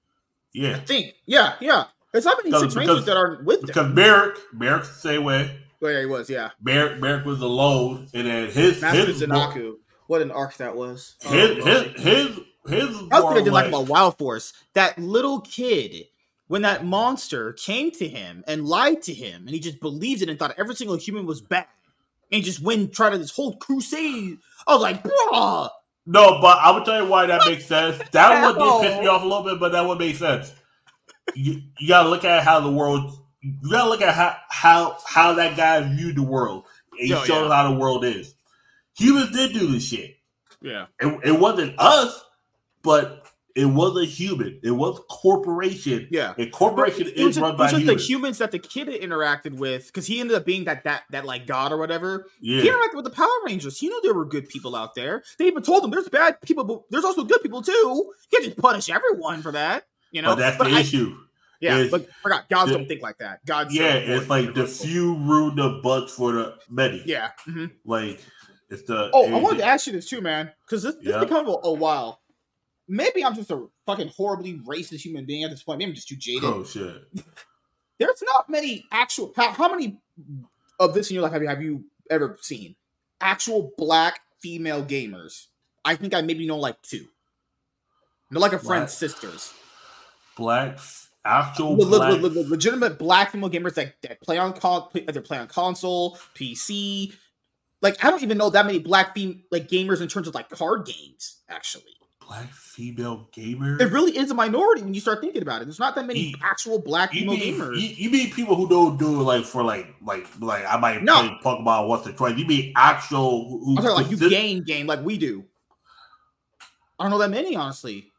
S2: Yeah.
S1: I think. Yeah, yeah. There's not many Six Rangers that are with them.
S2: Because Merrick, Merrick's the same way.
S1: Oh, yeah, he was, yeah.
S2: Merrick, Merrick was alone, and then his...
S1: Master
S2: his
S1: Zanaku. What an arc that was.
S2: His,
S1: oh,
S2: his, his, his...
S1: That's what I did like about Wild Force. That little kid, when that monster came to him and lied to him, and he just believed it and thought every single human was bad, and he just went and tried this whole crusade. I was like, bruh!
S2: No, but I would tell you why that makes sense. That one did piss me off a little bit, but that would make sense. You, you gotta look at how the world. You gotta look at how how, how that guy viewed the world. And he showed yeah. how the world is. Humans did do this shit.
S1: Yeah,
S2: it, it wasn't us, but it was a human. It was a corporation.
S1: Yeah,
S2: a corporation
S1: it was,
S2: is run
S1: it was
S2: by
S1: just
S2: humans.
S1: The humans that the kid interacted with, because he ended up being that that that like god or whatever.
S2: Yeah,
S1: he interacted with the Power Rangers. He knew there were good people out there. They even told him there's bad people, but there's also good people too. You can't just punish everyone for that. You know,
S2: but that's but the I, issue.
S1: Yeah, it's, but I forgot gods the, don't think like that. Gods,
S2: yeah, it's like the few ruin the bugs for the many.
S1: Yeah, mm-hmm.
S2: like it's the.
S1: Oh, I wanted to ask you this too, man, because this this
S2: yeah.
S1: become a, a while. Maybe I'm just a fucking horribly racist human being at this point. Maybe I'm just too jaded.
S2: Oh shit!
S1: There's not many actual. How, how many of this in your life have you have you ever seen? Actual black female gamers. I think I maybe know like two. They're like a friend's sisters.
S2: Black actual
S1: le-
S2: black.
S1: Le- le- le- legitimate black female gamers that, that play on con- either play on console, P C. Like I don't even know that many black fem- like gamers in terms of like card games. Actually.
S2: Black female gamer?
S1: It really is a minority when you start thinking about it. There's not that many you, actual black female
S2: mean,
S1: gamers.
S2: You, you mean people who don't do it like for like like like I might
S1: no.
S2: play Pokemon once or twice. You mean actual? Who,
S1: I'm talking like you this, game game like we do. I don't know that many, honestly.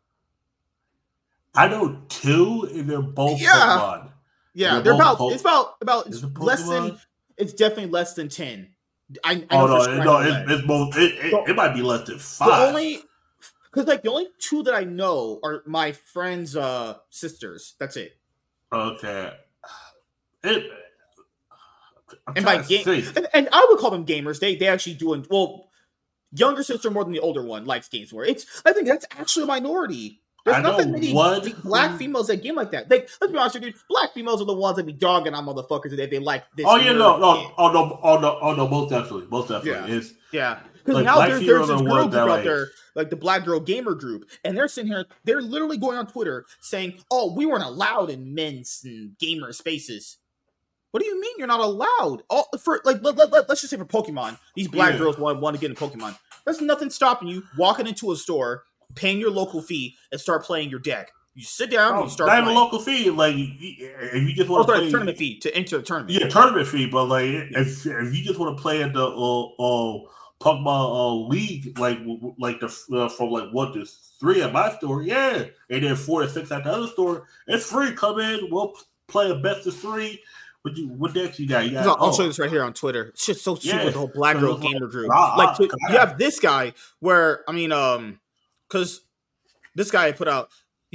S2: I know two, and they're both
S1: yeah.
S2: Pokemon.
S1: Yeah, they're, they're about. Po- it's about about it's less than. It's definitely less than ten. I, I
S2: oh no, no, it's, it's both. It, it, so, it might be less than five.
S1: The only. Because, like, the only two that I know are my friend's uh, sisters. That's it.
S2: Okay. It,
S1: and by game, and, and I would call them gamers. They they actually do, well, younger sister more than the older one likes games where it's, I think that's actually a minority. There's
S2: I
S1: not that many
S2: one,
S1: black females that game like that. Like, let's be honest with you, black females are the ones that be dogging on motherfuckers if they like this.
S2: Oh, yeah, no, no, oh, no, oh, no, oh, no, most definitely. Most definitely.
S1: Yeah.
S2: It's,
S1: yeah. Because like now there's, there's this girl group out like, there, like the Black Girl Gamer group, and they're sitting here, they're literally going on Twitter saying, oh, we weren't allowed in men's and gamer spaces. What do you mean you're not allowed? All for like let, let, let, let's just say for Pokemon, these black yeah. girls want, want to get into Pokemon. There's nothing stopping you walking into a store, paying your local fee, and start playing your deck. You sit down, oh, and you start
S2: not
S1: playing.
S2: Not even a local fee, like if you just want
S1: oh,
S2: to
S1: sorry,
S2: play
S1: tournament fee to enter the tournament.
S2: Yeah, tournament fee, but like if if you just want to play at the uh, uh Pokemon uh, League, like like the uh, from like one to three at my store, yeah, and then four to six at the other store, it's free. Come in, we'll play a best of three. What you what decks you got? You got
S1: I'll,
S2: oh.
S1: I'll show you this right here on Twitter. It's just so stupid. Yeah. The whole Black Girl Gamer group.
S2: I,
S1: like
S2: I,
S1: I, you have this guy where I mean, um, because this guy put out.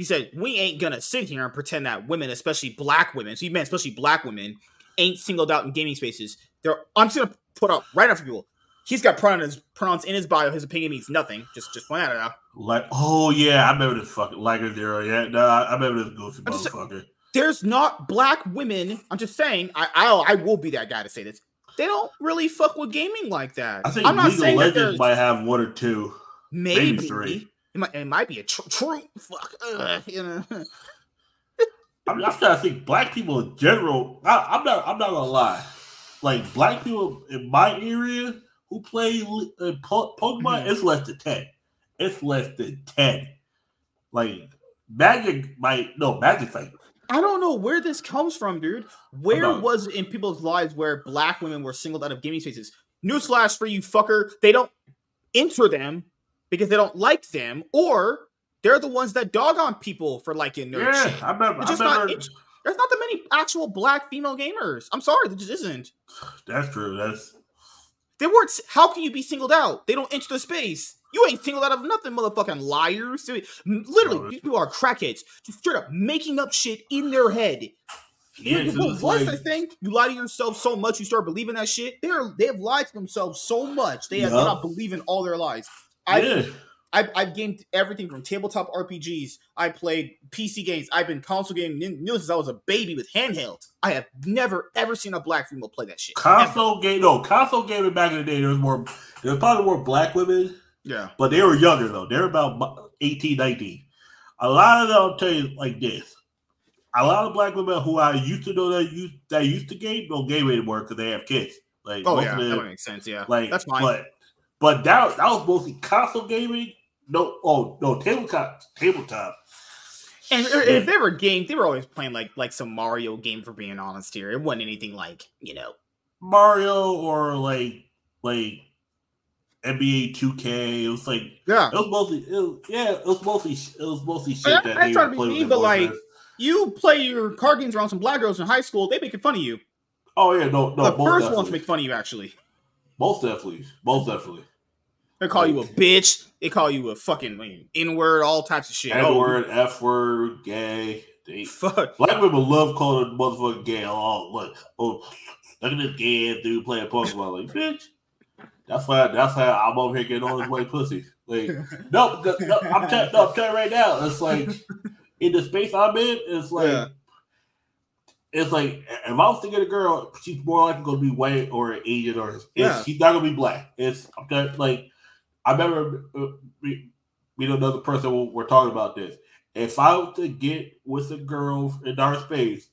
S1: He said, we ain't gonna sit here and pretend that women, especially black women, so he meant especially black women, ain't singled out in gaming spaces. There, I'm just gonna put up right after people. He's got pronouns, pronouns in his bio. His opinion means nothing. Just, just point that out.
S2: Like, oh yeah, I remember this fucking Liger Zero. Yeah, no, I remember this goofy
S1: I'm just,
S2: motherfucker.
S1: There's not black women. I'm just saying. I, I, I will be that guy to say this. They don't really fuck with gaming like that.
S2: I think
S1: I'm not
S2: League
S1: saying
S2: of Legends
S1: that
S2: might have one or two,
S1: maybe,
S2: maybe three.
S1: It might, it might be a tr- true fuck. Ugh, you know.
S2: I mean, I'm trying to think. Black people in general. I, I'm not. I'm not gonna lie. Like black people in my area who play uh, po- Pokemon, mm-hmm. it's less than ten. It's less than ten. Like Magic might no Magic like.
S1: I don't know where this comes from, dude. Where was it in people's lives where black women were singled out of gaming spaces? Newsflash for you, fucker. They don't enter them because they don't like them, or they're the ones that dog on people for liking their
S2: yeah,
S1: shit.
S2: I remember.
S1: Just
S2: I remember.
S1: Not, there's not that many actual black female gamers. I'm sorry, there just isn't.
S2: That's true. That's
S1: they weren't. How can you be singled out? They don't enter the space. You ain't singled out of nothing, motherfucking liars. Literally, no, these people are crackheads, just straight up making up shit in their head.
S2: Yeah,
S1: you, what's like, the thing? You lie to yourself so much, you start believing that shit. They're they have lied to themselves so much they have not believing all their lies. I,
S2: yeah.
S1: I've, I've gamed everything from tabletop R P Gs. I played P C games. I've been console gaming since I was a baby with handhelds. I have never ever seen a black female play that shit.
S2: Console game, no console gaming back in the day. There was more. There was probably more black women.
S1: Yeah,
S2: but they were younger though. They were about eighteen, nineteen. A lot of them, I'll tell you like this. A lot of black women who I used to know that used that used to game don't game anymore because they have kids. Like,
S1: oh yeah, them, that makes sense. Yeah,
S2: like
S1: that's fine.
S2: But but that that was mostly console gaming. No, oh no, tabletop, tabletop.
S1: And yeah. if they were games, they were always playing like like some Mario game. For being honest, here, it wasn't anything like you know
S2: Mario or like like. N B A two K. It was like
S1: yeah,
S2: it was mostly it was, yeah, it was mostly it was mostly shit
S1: I,
S2: that
S1: I
S2: they
S1: try
S2: were
S1: to be
S2: playing.
S1: mean, but like you play your card games around some black girls in high school, they making fun of you.
S2: Oh yeah, no, no.
S1: The first definitely. ones make fun of you actually.
S2: Most definitely, most definitely.
S1: They call like, you a bitch. They call you a fucking I mean, N-word, all types of shit.
S2: N-word, oh. F-word, gay. They,
S1: Fuck.
S2: Black women love calling motherfucking gay. Oh look, oh look at this gay ass dude playing Pokemon. Like bitch. That's why. That's how I'm over here getting all this white pussy. Like, no, no I'm telling. No, I'm telling right now. It's like in the space I'm in. It's like, yeah. it's like if I was to get a girl, she's more likely going to be white or Asian, or yeah. she's not going to be black. It's I'm telling, like I remember uh, me, me and another person were talking about this. If I was to get with a girl in our space,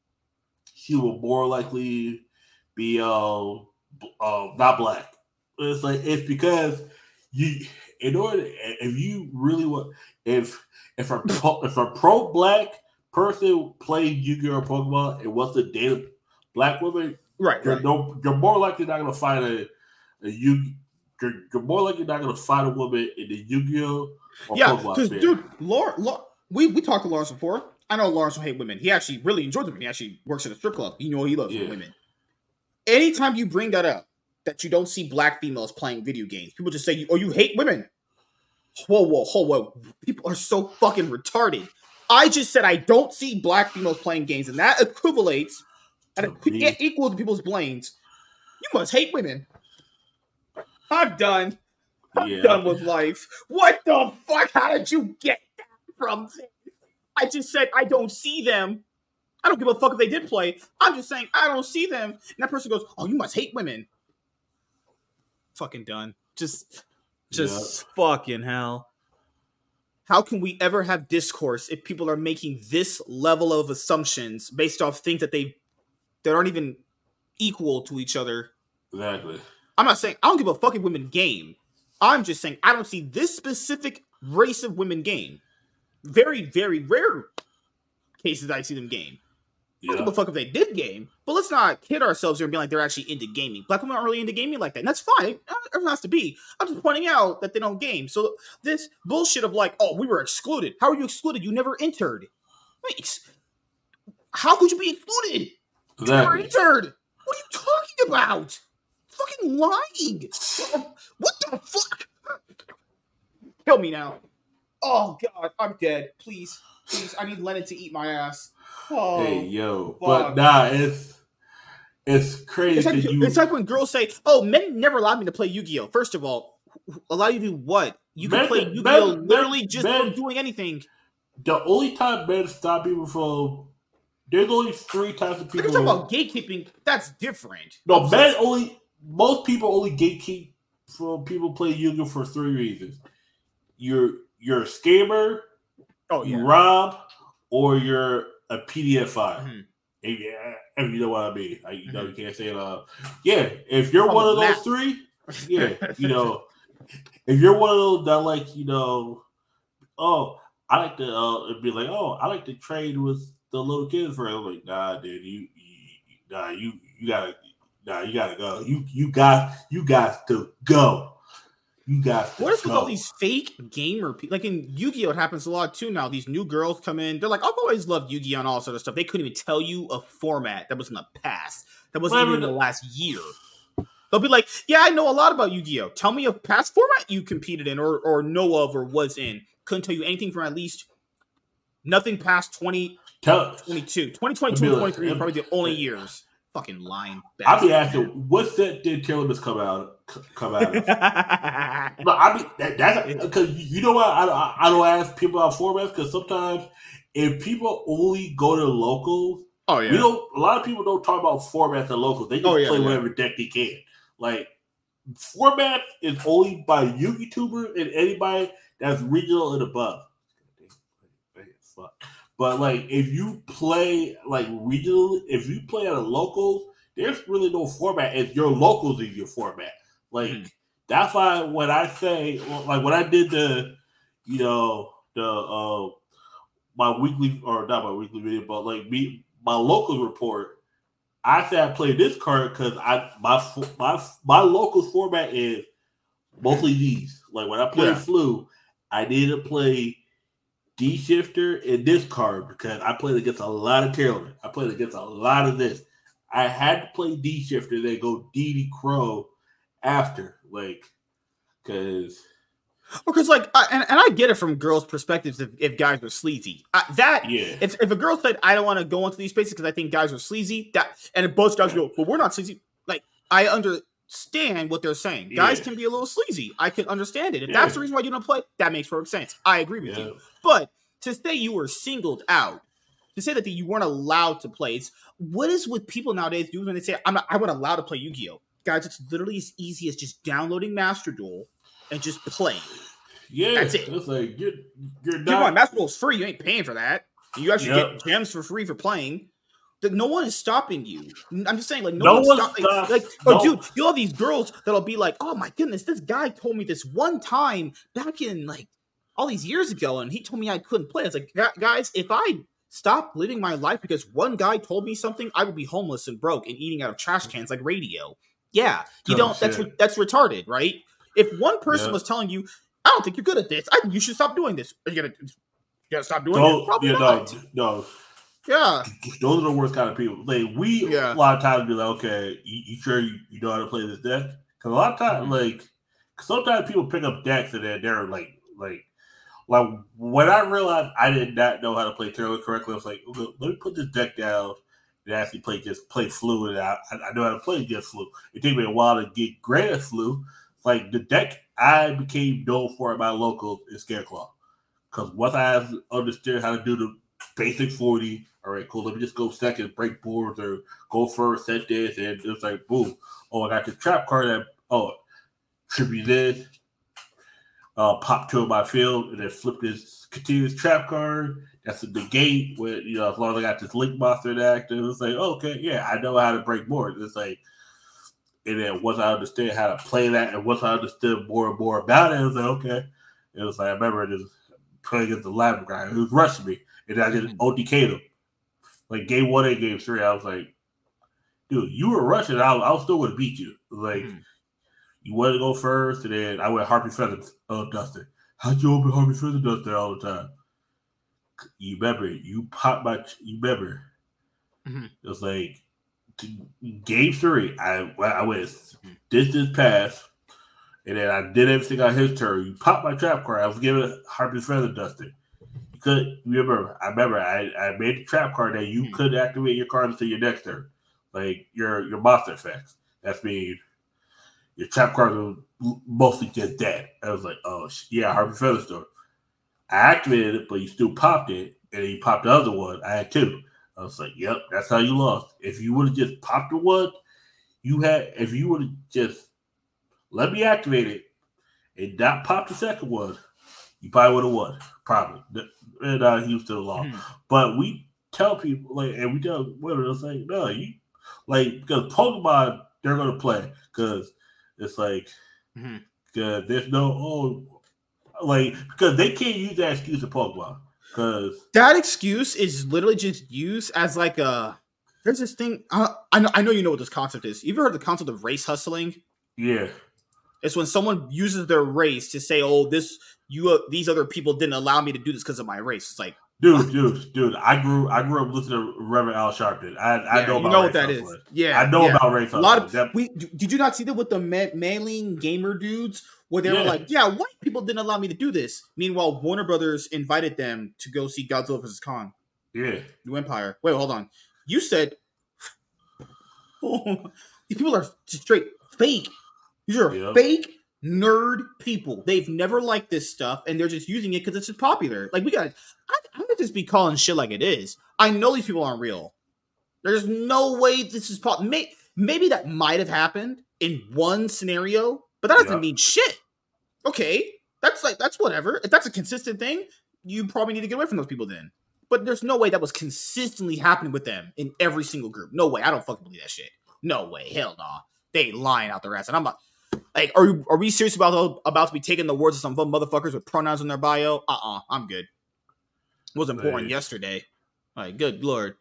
S2: she will more likely be uh, uh not black. It's like it's because you, in order, if you really want, if if a if a pro black person plays Yu-Gi-Oh! Pokemon and wants to date a black woman,
S1: right?
S2: You're
S1: right.
S2: no, you're more likely not going to find a, a Yu. You're, you're more likely not going to find a woman in the Yu-Gi-Oh! Or
S1: yeah,
S2: Pokemon
S1: because dude, Laura, Laura, we we talked to Lawrence before. I know Lawrence will hate women. He actually really enjoys women. He actually works at a strip club. You know he loves yeah. women. Anytime you bring that up, that you don't see black females playing video games. People just say, you, oh, you hate women. Whoa, whoa, whoa, whoa. People are so fucking retarded. I just said I don't see black females playing games, and that equivalates, and it equals to people's blames. You must hate women. I'm done. I'm yeah. done with life. What the fuck? How did you get that from this? I just said I don't see them. I don't give a fuck if they did play. I'm just saying I don't see them. And that person goes, oh, you must hate women. Fucking done. Just, just yeah. fucking hell. How can we ever have discourse if people are making this level of assumptions based off things that they that aren't even equal to each other?
S2: Exactly.
S1: I'm not saying I don't give a fucking women game. I'm just saying I don't see this specific race of women game. Very, very rare cases I see them game. I don't give a fuck if they did game, but let's not kid ourselves here and be like they're actually into gaming. Black women aren't really into gaming like that, and that's fine. Everyone has to be. I'm just pointing out that they don't game. So this bullshit of like, oh, we were excluded. How are you excluded? You never entered. Wait, how could you be excluded?
S2: Exactly.
S1: You never entered. What are you talking about? Fucking lying. What the fuck? Kill me now. Oh God, I'm dead. Please. Please, I need Lennon to eat my ass. Oh,
S2: hey, yo. Fuck. But nah, it's it's crazy.
S1: It's like,
S2: you...
S1: it's like when girls say, oh, men never allowed me to play Yu-Gi-Oh! First of all, allow you to do what? You can men, play Yu-Gi-Oh! Men, literally men, just men, from doing anything.
S2: The only time men stop people from... There's only three types of people.
S1: You're talking about gatekeeping. That's different.
S2: No, men only... Most people only gatekeep from people play Yu-Gi-Oh! For three reasons. You're, you're a scammer,
S1: oh, yeah.
S2: you rob, or you're a P D F file. Mm-hmm. If, if you know what I mean. I, you know, you can't say it. Uh, yeah, if you're oh, one of those that. three, yeah, you know, if you're one of those that like, you know, oh, I like to uh, be like, oh, I like to trade with the little kids for it. I'm like, nah, dude, you, you nah, you, you gotta, nah, you gotta go. You, you got, you got to go. You got
S1: what is with all these fake gamer people? Like in Yu-Gi-Oh! It happens a lot too now. These new girls come in. They're like, I've always loved Yu-Gi-Oh! And all sort of stuff. They couldn't even tell you a format that was in the past. That wasn't even in the last year. They'll be like, yeah, I know a lot about Yu-Gi-Oh! Tell me a past format you competed in or, or know of or was in. Couldn't tell you anything from at least nothing past twenty twenty-two. twenty twenty-two and twenty-three are probably the only years. Fucking lying.
S2: I'll be asking, what set did Taylor's come out? Come out of? No, I mean that, that's because you know what I, I, I don't ask people about formats because sometimes if people only go to locals,
S1: oh yeah,
S2: we don't. A lot of people don't talk about formats and locals. They just
S1: oh, yeah,
S2: play
S1: yeah.
S2: whatever deck they can. Like format is only by YouTuber and anybody that's regional and above. Fuck. But like if you play like regional, if you play at a locals, there's really no format. If your locals is your format. Like mm. that's why when I say like when I did the you know the uh my weekly or not my weekly video but like me my locals report, I said I played this card because I my my my locals format is mostly these. Like when I played yeah. Flu, I needed to play D Shifter in this card because I played against a lot of Taylor. I played against a lot of this. I had to play D Shifter, then go D D Crow after, like, because,
S1: because like, I, and, and I get it from girls' perspectives if, if guys are sleazy. Uh, that
S2: yeah,
S1: if if a girl said I don't want to go into these spaces because I think guys are sleazy, that and if both guys go, well, we're not sleazy. Like, I understand what they're saying. Yeah. Guys can be a little sleazy. I can understand it. If yeah. that's the reason why you don't play, that makes perfect sense. I agree with yeah. you. But to say you were singled out, to say that you weren't allowed to play, it's what is with people nowadays do when they say I'm not, I wasn't allowed to play Yu-Gi-Oh! Guys, it's literally as easy as just downloading Master Duel and just playing.
S2: Yeah,
S1: that's it.
S2: It's like you're, you're
S1: not. On, Master Duel's free. You ain't paying for that. You actually yep. get gems for free for playing. That no one is stopping you. I'm just saying, like no, no one's stopping. Stopped. Like, oh, no. dude, you'll have these girls that'll be like, "Oh my goodness, this guy told me this one time back in like all these years ago, and he told me I couldn't play." It's like, guys, if I stopped living my life because one guy told me something, I would be homeless and broke and eating out of trash cans like radio. Yeah, you oh, don't. Shit. That's that's retarded, right? If one person yeah. was telling you, "I don't think you're good at this. I think you should stop doing this," are you gonna, you gotta stop doing
S2: don't,
S1: it? Probably
S2: yeah,
S1: not.
S2: No, no.
S1: Yeah,
S2: those are the worst kind of people. Like we yeah. a lot of times be like, "Okay, you, you sure you, you know how to play this deck?" Because a lot of times, mm-hmm. like sometimes people pick up decks and then they're like, like, like when I realized I did not know how to play Tarot correctly, I was like, okay, let me put this deck down and actually play just play Flu, and I, I know how to play against Flu. It took me a while to get great at Flu. Like the deck I became known for at my local is Scareclaw, because once I understood how to do the basic forty, all right, cool. Let me just go second, break boards, or go first, set this, and it's like boom. Oh, I got this trap card that oh tribute this. Uh, pop two of my field and then flip this continuous trap card. That's a negate with, you know, as long as I got this link monster in active, it's like, okay, yeah, I know how to break boards. It's like, and then once I understood how to play that, and once I understood more and more about it, it was like, okay. It was like, I remember just playing against the lab guy who was rushing me, and I just O D K'd him. Like game one and game three, I was like, dude, you were rushing, I, I still would have beat you. Like, mm-hmm. You wanted to go first, and then I went Harpy Feather uh, Duster. How'd you open Harpy Feather Duster all the time? You remember, you popped my, you remember. Mm-hmm. It was like, game three, I, I went this, this pass, and then I did everything on his turn. You popped my trap card. I was giving Harpy Feather Duster. You could remember. I remember. I, I made the trap card that you mm-hmm. could activate your cards until your next turn, like your your monster effects. That's mean your trap cards were mostly just dead. I was like, oh yeah, Harpy Featherstorm. I activated it, but you still popped it, and then you popped the other one. I had two. I was like, yep, that's how you lost. If you would have just popped the one, you had. If you would have just let me activate it and not pop the second one, you probably would have won. Probably. And uh, he was still lost. Mm-hmm. But we tell people, like, and we tell women, it's like, no, you, like, because Pokemon, they're going to play. Because it's like, because mm-hmm. there's no, oh, like, because they can't use that excuse of Pokemon. Because
S1: that excuse is literally just used as like a, there's this thing, uh, I know I know you know what this concept is. You ever heard the concept of race hustling?
S2: Yeah.
S1: It's when someone uses their race to say, "Oh, this you uh, these other people didn't allow me to do this because of my race." It's like,
S2: dude, dude, dude. I grew I grew up listening to Reverend Al Sharpton. I I
S1: yeah,
S2: know
S1: you
S2: about
S1: know
S2: race
S1: what that
S2: hustling.
S1: is. Yeah,
S2: I know
S1: yeah.
S2: about race
S1: hustling. A lot of
S2: that,
S1: we did you not see that with the ma- mailing gamer dudes where they yeah. were like, "Yeah, white people didn't allow me to do this." Meanwhile, Warner Brothers invited them to go see Godzilla versus Kong.
S2: Yeah,
S1: New Empire. Wait, hold on. You said oh, these people are straight fake. These are yep. fake. Nerd people. They've never liked this stuff, and they're just using it because it's just popular. Like we got, I'm gonna just be calling shit like it is. I know these people aren't real. There's no way this is pop. May- maybe that might have happened in one scenario, but that doesn't yeah. mean shit. Okay, that's like that's whatever. If that's a consistent thing, you probably need to get away from those people then. But there's no way that was consistently happening with them in every single group. No way. I don't fucking believe that shit. No way. Hell no. Nah. They ain't lying out their ass, and I'm not. Like, are we, are we serious about about to be taking the words of some motherfuckers with pronouns in their bio? Uh-uh, I'm good. Wasn't born nice. yesterday. All right, good lord.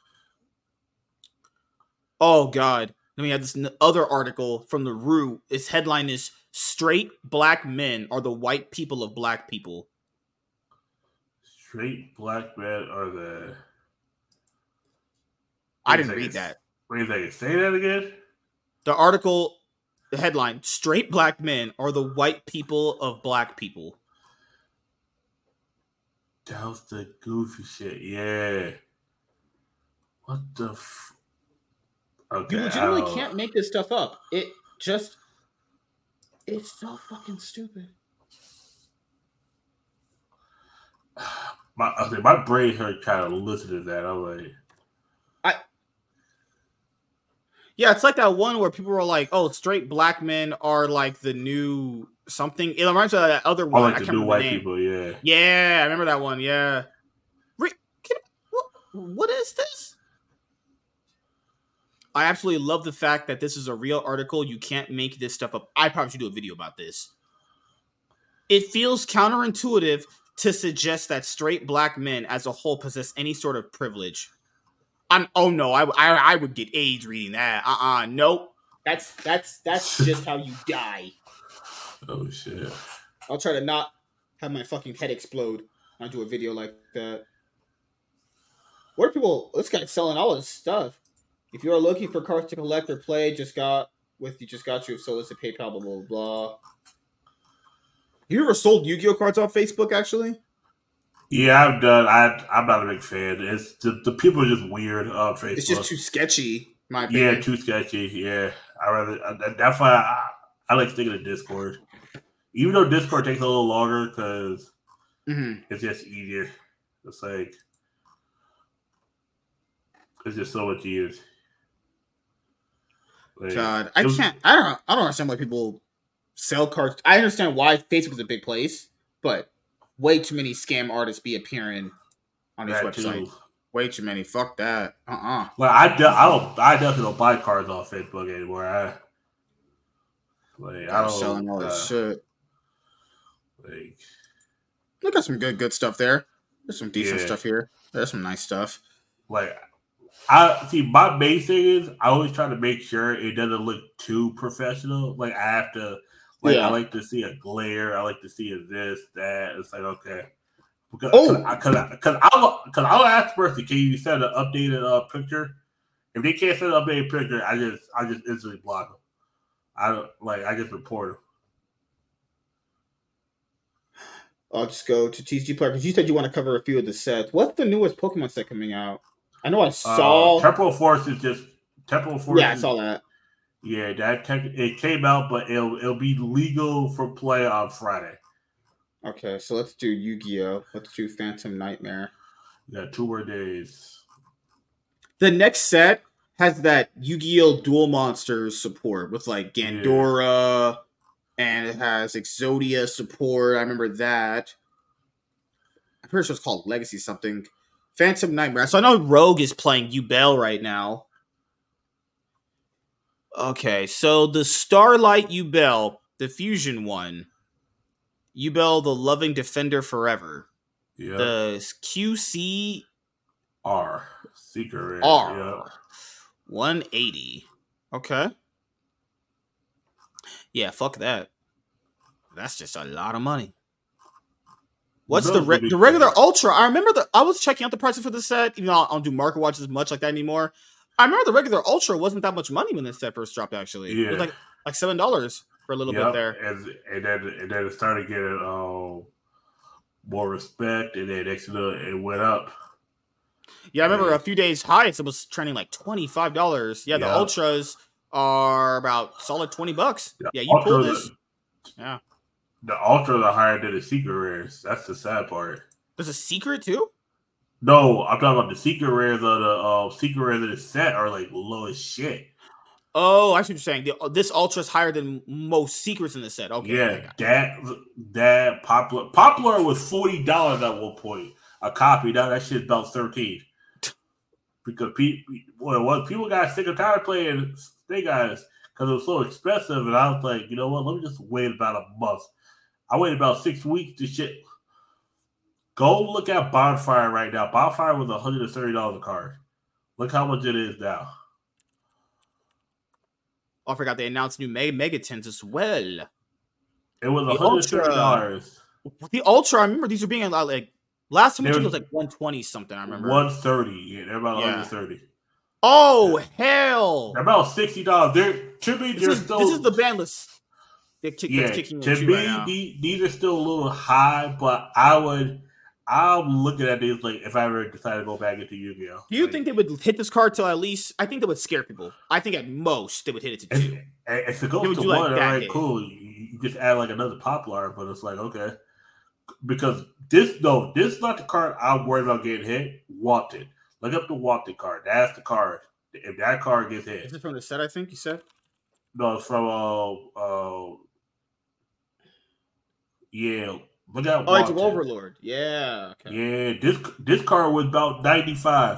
S1: Oh, God. Then we have this other article from The Root. Its headline is, Straight Black Men Are the White People of Black People.
S2: Straight Black Men are the...
S1: I didn't read that.
S2: Wait a second. Say that again?
S1: The article... The headline, Straight Black Men Are the White People of Black People.
S2: That was the goofy shit. Yeah. What the f...
S1: Okay, you legitimately can't make this stuff up. It just... It's so fucking stupid.
S2: My, okay, my brain hurt kind of listening to that. I'm like...
S1: I... Yeah, it's like that one where people were like, "Oh, straight black men are like the new something." It reminds me of that other one.
S2: I like
S1: I
S2: the
S1: can't
S2: new white
S1: the
S2: people. Yeah,
S1: yeah, I remember that one. Yeah, Re- can, what, what is this? I absolutely love the fact that this is a real article. You can't make this stuff up. I probably should do a video about this. It feels counterintuitive to suggest that straight black men as a whole possess any sort of privilege. I'm, oh no, I, I I would get AIDS reading that. Uh-uh, nope. That's that's that's just how you die.
S2: Oh shit.
S1: I'll try to not have my fucking head explode when I do a video like that. What are people, this guy's selling all his stuff. If you are looking for cards to collect or play, just got with you just got you solicit PayPal, blah blah blah. You ever sold Yu-Gi-Oh cards on Facebook actually?
S2: Yeah, I've done. I I'm not a big fan. It's the, the people are just weird on Facebook.
S1: It's just too sketchy, my opinion.
S2: Yeah, too sketchy. Yeah, I rather. That's why I, I like sticking to Discord, even though Discord takes a little longer because mm-hmm. it's just easier. It's like it's just so much easier.
S1: Like, God, I was, can't. I don't. I don't understand why people sell cards. I understand why Facebook is a big place, but. Way too many scam artists be appearing on these websites. Too. Way too many. Fuck that. Uh uh-uh. uh.
S2: Well, I, de- I don't. I definitely don't buy cards off Facebook anymore. I like. I don't
S1: selling all this uh, shit.
S2: Like,
S1: look at some good, good stuff there. There's some decent yeah. stuff here. There's some nice stuff.
S2: Like, I see. My main thing is I always try to make sure it doesn't look too professional. Like I have to. Like yeah. I like to see a glare. I like to see a this, that. It's like okay, because oh, because because I'll because I'll ask the person, can you send an updated uh, picture? If they can't send an updated picture, I just I just instantly block them. I don't like I just report them.
S1: I'll just go to T C G Player because you said you want to cover a few of the sets. What's the newest Pokemon set coming out? I know I saw.
S2: Uh, Temporal Force is just Temporal Force.
S1: Yeah, I saw that.
S2: Yeah, that tech, it came out, but it'll it'll be legal for play on Friday.
S1: Okay, so let's do Yu-Gi-Oh. Let's do Phantom Nightmare.
S2: Yeah, two more days.
S1: The next set has that Yu-Gi-Oh! Duel Monsters support with like Gandora, yeah. and it has Exodia support. I remember that. I'm pretty sure it's called Legacy something. Phantom Nightmare. So I know Rogue is playing Yubel right now. Okay, so the Starlight Yubel, the fusion one. Yubel, the Loving Defender Forever.
S2: Yep.
S1: The Q C
S2: R. Secret
S1: R.
S2: Yep.
S1: one eighty. Okay. Yeah, fuck that. That's just a lot of money. What's the re- the regular fun. Ultra? I remember the I was checking out the prices for the set, even though I don't do market watches much like that anymore. I remember the regular Ultra wasn't that much money when this set first dropped, actually.
S2: Yeah.
S1: It was like like seven dollars for a little
S2: yep.
S1: bit there.
S2: And, and then and then it started getting uh, more respect, and then next it went up.
S1: Yeah, I remember yeah. a few days highest it was trending like twenty-five dollars. Yeah, the yep. Ultras are about solid twenty bucks. The yeah, you Ultra, pull this. Yeah.
S2: The Ultras are higher than the secret rares. That's the sad part.
S1: There's a secret too?
S2: No, I'm talking about the secret rares of the uh, secret rares of the set are like low as shit.
S1: Oh, I see what you're saying. The, this Ultra is higher than most secrets in the set. Okay.
S2: Yeah,
S1: okay,
S2: that that popular popular was forty dollars at one point. A copy. Now that shit's about thirteen. Because people, well, what people got sick and tired of playing Snake Eyes because it was so expensive, and I was like, you know what? Let me just wait about a month. I waited about six weeks to shit. Go look at Bonfire right now. Bonfire was one hundred thirty dollars a card. Look how much it is now.
S1: Oh, I forgot they announced new Mega Megatons as well.
S2: It was one hundred thirty dollars.
S1: The, the Ultra, I remember these were being like last time it was, was like one twenty something. I remember
S2: one thirty. Yeah, they're about yeah. one thirty.
S1: Oh hell!
S2: They're about sixty dollars. They're to me.
S1: This, is,
S2: still,
S1: this is the bandless. They're kick,
S2: yeah,
S1: kicking
S2: to me, right these, these are still a little high, but I would. I'm looking at these like if I ever decide to go back into Yu-Gi-Oh.
S1: Do you
S2: like,
S1: think they would hit this card till at least? I think they would scare people. I think at most they would hit it to two.
S2: If, if it goes to one, like all right, cool. You, you just add like another popular, but it's like okay, because this no, this is not the card I'm worried about getting hit. Wanted. Look up the Wanted card. That's the card. If that card gets hit,
S1: is it from the set? I think you said.
S2: No, it's from uh uh yeah. Look at
S1: oh, it's Overlord. Yeah. Okay.
S2: Yeah, this this card was about ninety-five.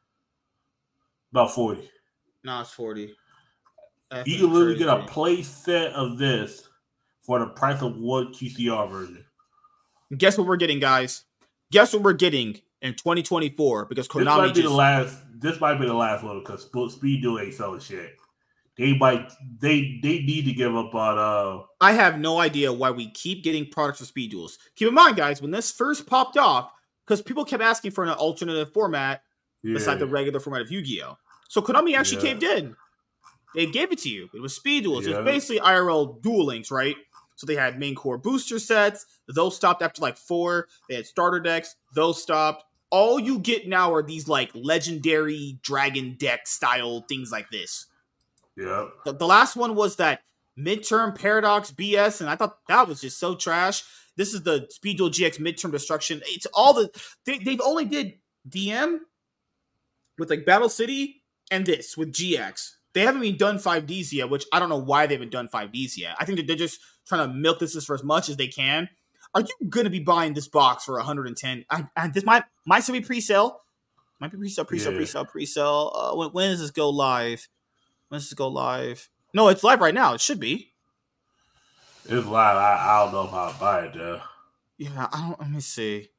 S2: About forty.
S1: No, it's forty.
S2: That's you can literally get a play set of this for the price of one Q C R version.
S1: Guess what we're getting, guys? Guess what we're getting in twenty twenty-four because Konami
S2: this might be
S1: just...
S2: the last. This might be the last one because Speed Duel ain't selling shit. They might. They they need to give up on. Uh,
S1: I have no idea why we keep getting products for Speed Duels. Keep in mind, guys, when this first popped off, because people kept asking for an alternative format yeah. beside the regular format of Yu-Gi-Oh. So Konami actually yeah. caved in. They gave it to you. It was Speed Duels. Yeah. It was basically I R L Duel Links, right? So they had main core booster sets. Those stopped after like four. They had starter decks. Those stopped. All you get now are these like legendary dragon deck style things like this.
S2: Yeah.
S1: The, the last one was that midterm paradox B S, and I thought that was just so trash. This is the Speed Duel G X midterm destruction. It's all the they, they've only did D M with like Battle City and this with G X. They haven't even done five Ds yet, which I don't know why they haven't done five Ds yet. I think that they're just trying to milk this for as much as they can. Are you going to be buying this box for one hundred ten? I, I, this might might still be pre-sale. Might be pre-sale, pre-sale, yeah. pre-sale, pre-sale. Uh, when, when does this go live? When does this go live? No, it's live right now. It should be.
S2: It's live. I, I don't know if I'll buy it, though.
S1: Yeah, I don't. Let me see.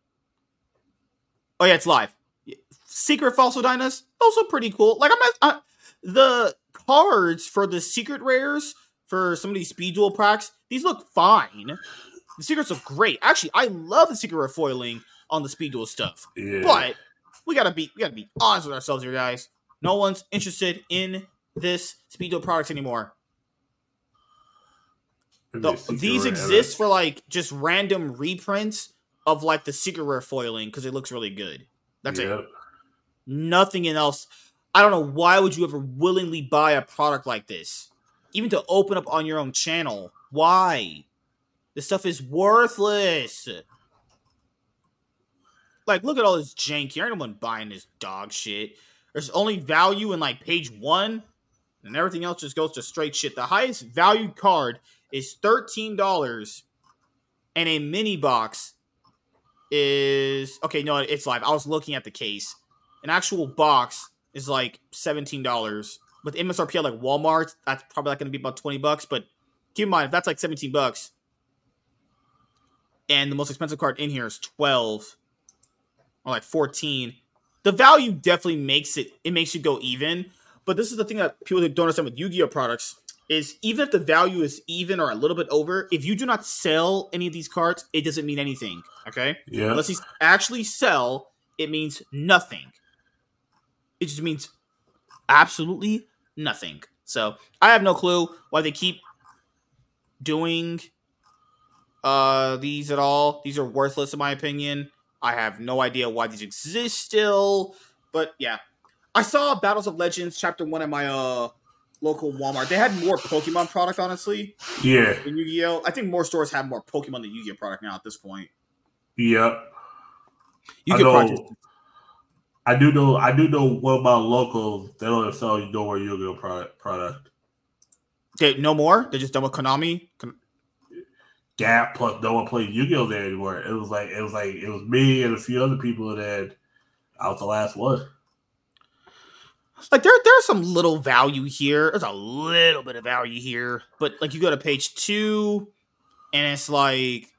S1: Oh, yeah, it's live. Secret Fossil Dynas, also pretty cool. Like, I'm not, I, the cards for the secret rares for some of these Speed Duel packs, these look fine. The secrets look great. Actually, I love the secret rare foiling on the Speed Duel stuff.
S2: Yeah.
S1: But we gotta be we gotta be honest with ourselves here, guys. No one's interested in this Speed Duel products anymore. The, these exist for like just random reprints of like the secret rare foiling because it looks really good. That's
S2: yep.
S1: it. Nothing else. I don't know why would you ever willingly buy a product like this, even to open up on your own channel. Why? This stuff is worthless. Like, look at all this jank here. Ain't no one buying this dog shit. There's only value in like page one, and everything else just goes to straight shit. The highest valued card is thirteen dollars, and a mini box is okay. No, it's live. I was looking at the case. An actual box is like seventeen dollars. With M S R P at like Walmart, that's probably like going to be about twenty bucks. But keep in mind, if that's like seventeen bucks, and the most expensive card in here is twelve or like fourteen, the value definitely makes it. It makes you go even. But this is the thing that people don't understand with Yu-Gi-Oh products is even if the value is even or a little bit over, if you do not sell any of these cards, it doesn't mean anything. Okay,
S2: yeah.
S1: Unless you actually sell, it means nothing. It just means absolutely nothing. So I have no clue why they keep doing uh, these at all. These are worthless in my opinion. I have no idea why these exist still. But yeah. I saw Battles of Legends Chapter one at my uh, local Walmart. They had more Pokemon product, honestly.
S2: Yeah.
S1: Than Yu-Gi-Oh! I think more stores have more Pokemon than Yu-Gi-Oh! Product now at this point.
S2: Yep.
S1: You
S2: I
S1: can
S2: know,
S1: practice.
S2: I do know. I do know what about locals? They don't sell you nowhere Yu-Gi-Oh product. product.
S1: Okay, no more. They're just done with Konami. Kon-
S2: Gap plus no one played Yu-Gi-Oh there anymore. It was like it was like it was me and a few other people that I was the last one.
S1: Like there, there's some little value here. There's a little bit of value here, but like you go to page two, and it's like,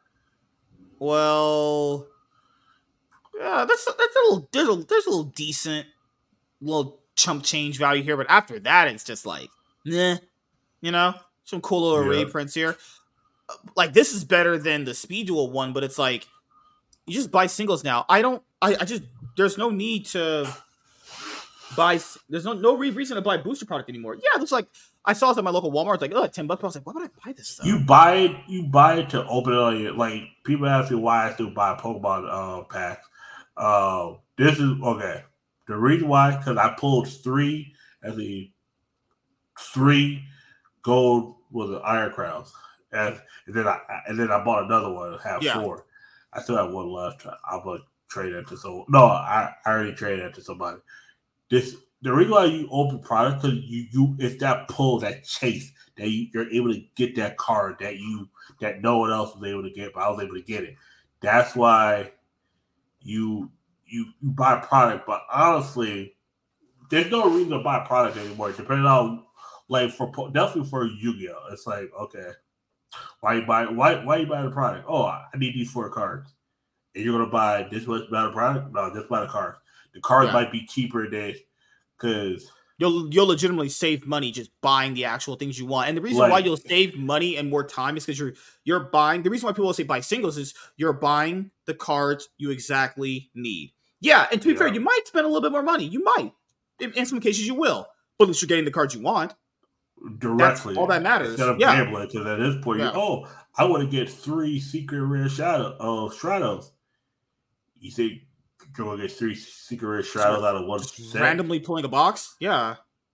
S1: well, yeah, that's that's a little there's a there's a little decent little chump change value here, but after that, it's just like, nah, you know, some cool little
S2: Yeah.
S1: reprints here. Like this is better than the Speed Duel one, but it's like you just buy singles now. I don't. I, I just there's no need to buy. There's no no reason to buy booster product anymore. Yeah, it looks like I saw it at my local Walmart. It's like oh, ten bucks. I was like, why would I buy this stuff?
S2: You buy it. You buy it to open it on your like. People ask me why I still buy Pokemon uh, packs. Uh, this is okay. The reason why because I pulled three as a three gold was an Iron Crowns. And, and then I and then I bought another one. Have
S1: Yeah.
S2: four. I still have one left. I'm gonna trade it to someone. No, I, I already traded it to somebody. This the reason why you open product because you you it's that pull, that chase that you, you're able to get that card that you that no one else was able to get, but I was able to get it. That's why you you you buy product. But honestly, there's no reason to buy product anymore. Depending on like for definitely for Yu-Gi-Oh, it's like okay. Why you buy? Why why you buy the product? Oh, I need these four cards, and you're gonna buy this much better product? No, just buy the card. The cards
S1: Yeah.
S2: might be cheaper than because
S1: You'll you'll legitimately save money just buying the actual things you want. And the reason
S2: Like-
S1: why you'll save money and more time is because you're you're buying. The reason why people will say buy singles is you're buying the cards you exactly need. Yeah, and to be
S2: Yeah.
S1: fair, you might spend a little bit more money. You might. In, in some cases, you will. But at least you're getting the cards you want.
S2: directly
S1: all that matters.
S2: instead of
S1: Yeah.
S2: gambling. Because at this point,
S1: Yeah.
S2: you oh, I want to get three secret rare shadow of Stratos. You think you're gonna get three secret rare Stratos out of one set?
S1: Randomly pulling a box? Yeah.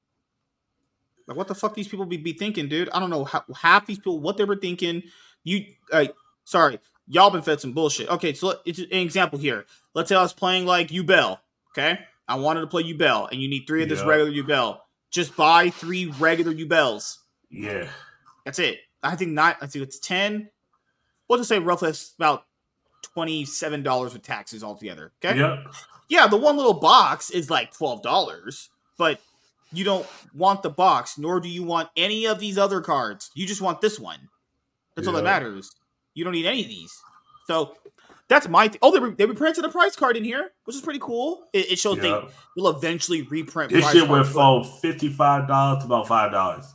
S1: Like, what the fuck these people be, be thinking, dude? I don't know how, half these people, what they were thinking. You, uh, sorry, y'all been fed some bullshit. Okay, so let- it's an example here. Let's say I was playing like Yubel, okay? I wanted to play Yubel, and you need three of this
S2: Yeah.
S1: regular Yubel. Just buy three regular Yubels.
S2: Yeah,
S1: That's it. I think not. I think it's ten. We'll just say roughly it's about twenty-seven dollars with taxes altogether. Okay.
S2: yep.
S1: Yeah, the one little box is like twelve dollars, but you don't want the box, nor do you want any of these other cards. You just want this one. That's all that
S2: Yeah.
S1: matters. You don't need any of these. So that's my. Th- oh, they, re- they reprinted a price card in here, which is pretty cool. It, it shows
S2: Yep.
S1: they will eventually reprint.
S2: This
S1: price
S2: shit went
S1: cards, but-
S2: from fifty-five dollars to about five dollars.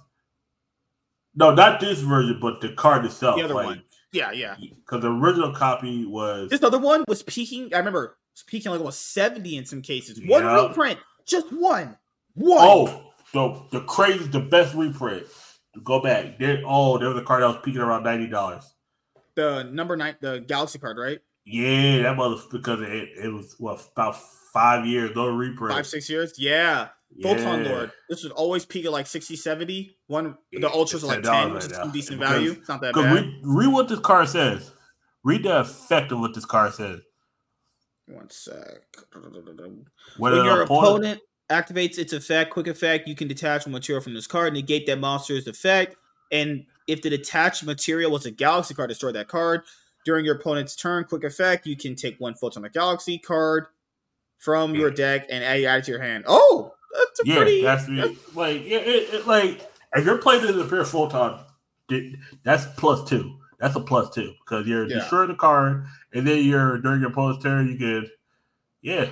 S2: No, not this version, but the card itself.
S1: The other
S2: like,
S1: one. Yeah, yeah.
S2: Because the original copy was
S1: This other one was peaking. I remember it was peaking like almost seventy in some cases. One
S2: Yeah.
S1: reprint, just one. One.
S2: oh the the crazy the best reprint. Go back. There, oh, there was a card that was peaking around ninety dollars.
S1: The number nine, the Galaxy card, right?
S2: Yeah, that was because it, it was what about five years, no reprint.
S1: Five, six years? Yeah.
S2: Yeah.
S1: Photon Lord. This would always peak at like sixty, seventy. One the ultras are like ten, which is some decent
S2: because,
S1: value. It's not that
S2: bad.
S1: Read,
S2: read what this card says. Read the effect of what this card says.
S1: One sec.
S2: When,
S1: when your opponent, opponent activates its effect, quick effect, you can detach a material from this card, negate that monster's effect, and if the detached material was a galaxy card, destroy that card. During your opponent's turn, quick effect, you can take one Photonic Galaxy card from your deck and add it to your hand. Oh, that's a
S2: yeah,
S1: pretty...
S2: that's, that's like, it, it, it, like, if you're playing this as a pure Photon, that's plus two. That's a plus two because you're yeah. destroying the card, and then you're during your opponent's turn, you could, yeah.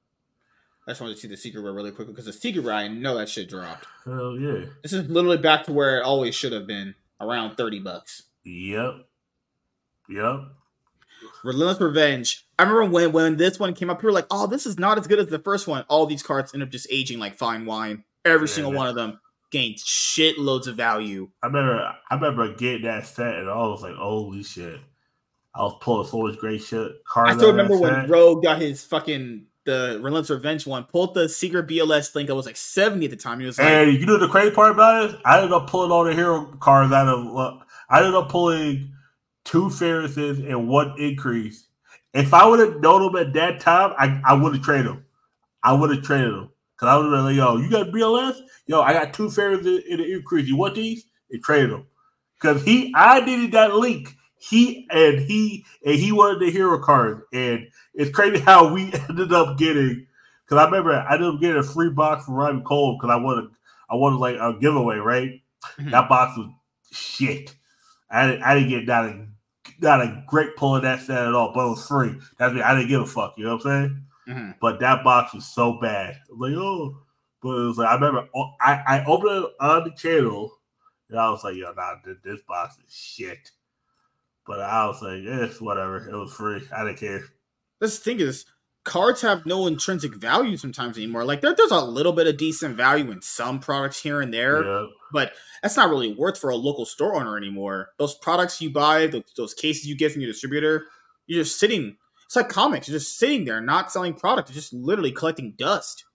S1: I just wanted to see the secret rare really quickly because the secret rare, I know that shit dropped.
S2: Hell yeah!
S1: This is literally back to where it always should have been, around thirty bucks.
S2: Yep. Yep.
S1: Relentless Revenge. I remember when when this one came up, people were like, "Oh, this is not as good as the first one." All these cards end up just aging like fine wine. Every yeah, single man. one of them gained shitloads of value.
S2: I remember, I remember getting that set, and I was like, "Holy shit!" I was pulling so much great shit.
S1: I still remember when set. Rogue got his fucking the Relentless Revenge one, pulled the secret B L S thing that was like seventy at the time. He was like,
S2: and you know the crazy part about it? I ended up pulling all the hero cards out of. Uh, I ended up pulling two Ferrises and one Increase. If I would have known them at that time, I, I would have traded them. I would have traded them. Because I would have been like, yo, you got B L S? Yo, I got two Ferrises in the Increase. You want these? And traded them. Because he, I needed that link. He and he and he wanted the hero card. And it's crazy how we ended up getting, because I remember I ended up getting a free box from Ryan Cole because I wanted, I wanted like a giveaway, right? Mm-hmm. That box was shit. I didn't, I didn't get not a, not a great pull of that set at all, but it was free. That's me. I didn't give a fuck. You know what I'm saying? Mm-hmm. But that box was so bad. I'm like, oh, but it was like I remember I, I opened it on the channel, and I was like, yo, nah, this box is shit. But I was like, it's eh, whatever. It was free. I didn't care.
S1: This thing is, cards have no intrinsic value sometimes anymore. Like there, there's a little bit of decent value in some products here and there, yeah. but that's not really worth for a local store owner anymore. Those products you buy, those, those cases you get from your distributor, you're just sitting. It's like comics. You're just sitting there, not selling product. You're just literally collecting dust.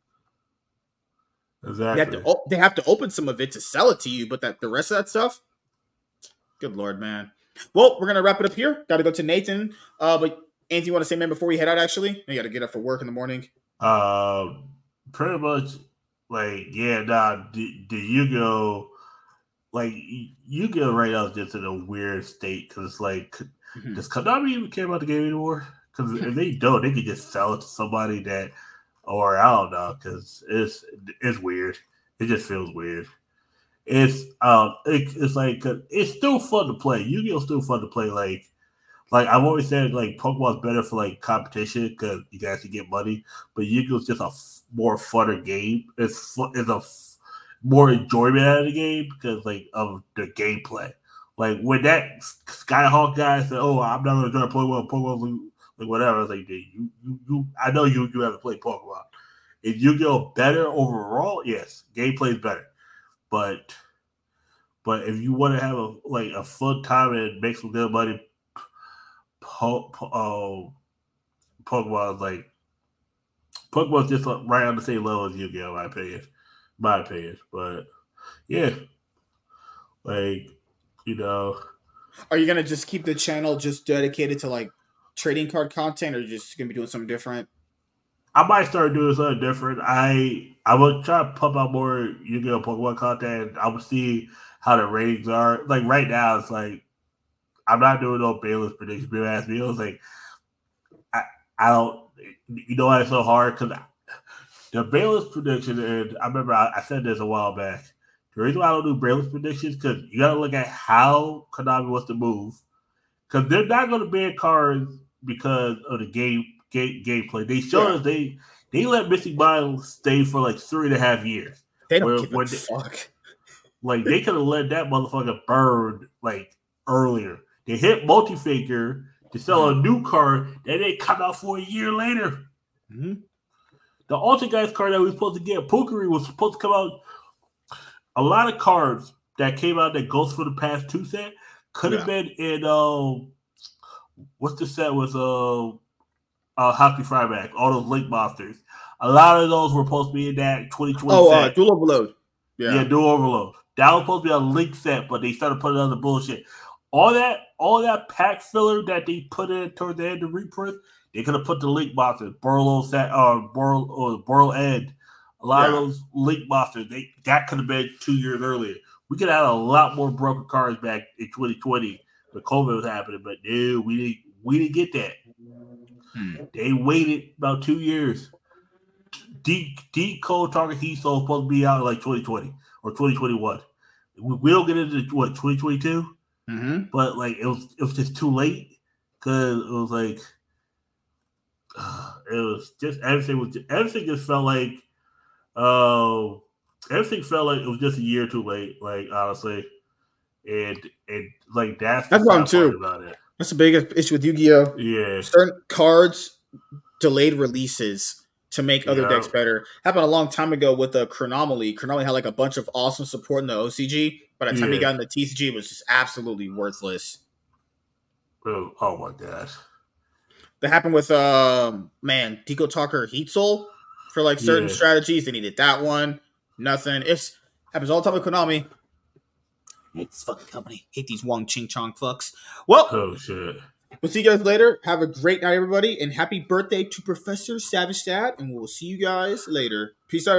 S2: Exactly.
S1: They have to, they have to open some of it to sell it to you, but that the rest of that stuff, good Lord, man. Well, we're gonna wrap it up here. Got to go to Nathan. Uh, but Anthony, you want to say, man, before we head out? Actually, you got to get up for work in the morning.
S2: Uh, pretty much, like, yeah, nah. The, the Yu-Gi-Oh, like Yu-Gi-Oh right now is just in a weird state because, like, mm-hmm. does Konami even care about the game anymore? Because if they don't, they could just sell it to somebody that, or I don't know, because it's it's weird. It just feels weird. It's um, it, it's like it's still fun to play. Yu-Gi-Oh still fun to play. Like, like I've always said, like Pokemon's better for like competition because you guys can get money. But Yu-Gi-Oh's just a f- more funner game. It's fu- it's a f- more enjoyment out of the game because like of the gameplay. Like when that Skyhawk guy said, "Oh, I'm not gonna try to play well Pokemon." Like whatever, I was like, you, you, you, I know you, you haven't played Pokemon. Is Yu-Gi-Oh better overall? Yes, gameplay is better, but, but if you want to have a like a fun time and make some good money, po, po, uh, Pokemon is like Pokemon's just like right on the same level as Yu-Gi-Oh. In my opinion, my opinion, but yeah, like you know,
S1: are you gonna just keep the channel just dedicated to like trading card content, or just gonna be doing something different?
S2: I might start doing something different. I I will try to pump out more Yu-Gi-Oh! Pokemon content. I will see how the ratings are. Like right now, it's like I'm not doing no Bayless predictions. People ask me, I was like, I I don't. You know why it's so hard? Because the Bayless prediction, and I remember I, I said this a while back. The reason why I don't do Bayless predictions because you got to look at how Konami wants to move. Because they're not going to ban cards because of the game, game gameplay. They showed yeah. us they they let Mystic Mind stay for like three and a half years.
S1: They don't where, give a they, fuck.
S2: Like they could have let that motherfucker burn like earlier. They hit Multi-Figure to sell mm-hmm. a new card that they come out for a year later. Mm-hmm. The Altergeist card that we were supposed to get, Pukari, was supposed to come out. A lot of cards that came out that goes for the past two set could have yeah. been in uh, what's the set with uh, uh Hockey Fryback? All those Link Monsters. A lot of those were supposed to be in that twenty twenty
S1: Oh,
S2: set.
S1: uh, Dual Overload.
S2: Yeah. yeah, Dual Overload. That was supposed to be a Link set, but they started putting other bullshit. All that, all that pack filler that they put in toward the end of Reprint, they could have put the Link Monsters, Burrow set, uh, Burrow, or Burrow End. A lot yeah. of those Link Monsters, they that could have been two years earlier. We could have had a lot more broken cards back in twenty twenty when COVID was happening, but no, we didn't. We didn't get that. Hmm. They waited about two years. Deep, deep cold target heat soul supposed to be out in like twenty twenty or twenty twenty-one. We, we don't get into what twenty twenty-two, mm-hmm. but like it was, it was just too late because it was like uh, it was just everything was everything just felt like uh, everything felt like it was just a year too late. Like honestly, and and like that's
S1: that's one too. About it. That's the biggest issue with Yu-Gi-Oh.
S2: Yeah,
S1: certain cards delayed releases to make other yeah. decks better. Happened a long time ago with the Chronomaly. Chronomaly had like a bunch of awesome support in the O C G. By the time yeah. he got in the T C G, it was just absolutely worthless.
S2: Oh, oh my gosh.
S1: That happened with, um, man, Deco Talker Heat Soul. For like certain yeah. strategies, they needed that one. Nothing. It happens all the time with Konami. I hate this fucking company. I hate these Wong Ching Chong fucks. Well,
S2: oh shit.
S1: We'll see you guys later. Have a great night, everybody, and happy birthday to Professor Savage Dad, and we'll see you guys later. Peace out.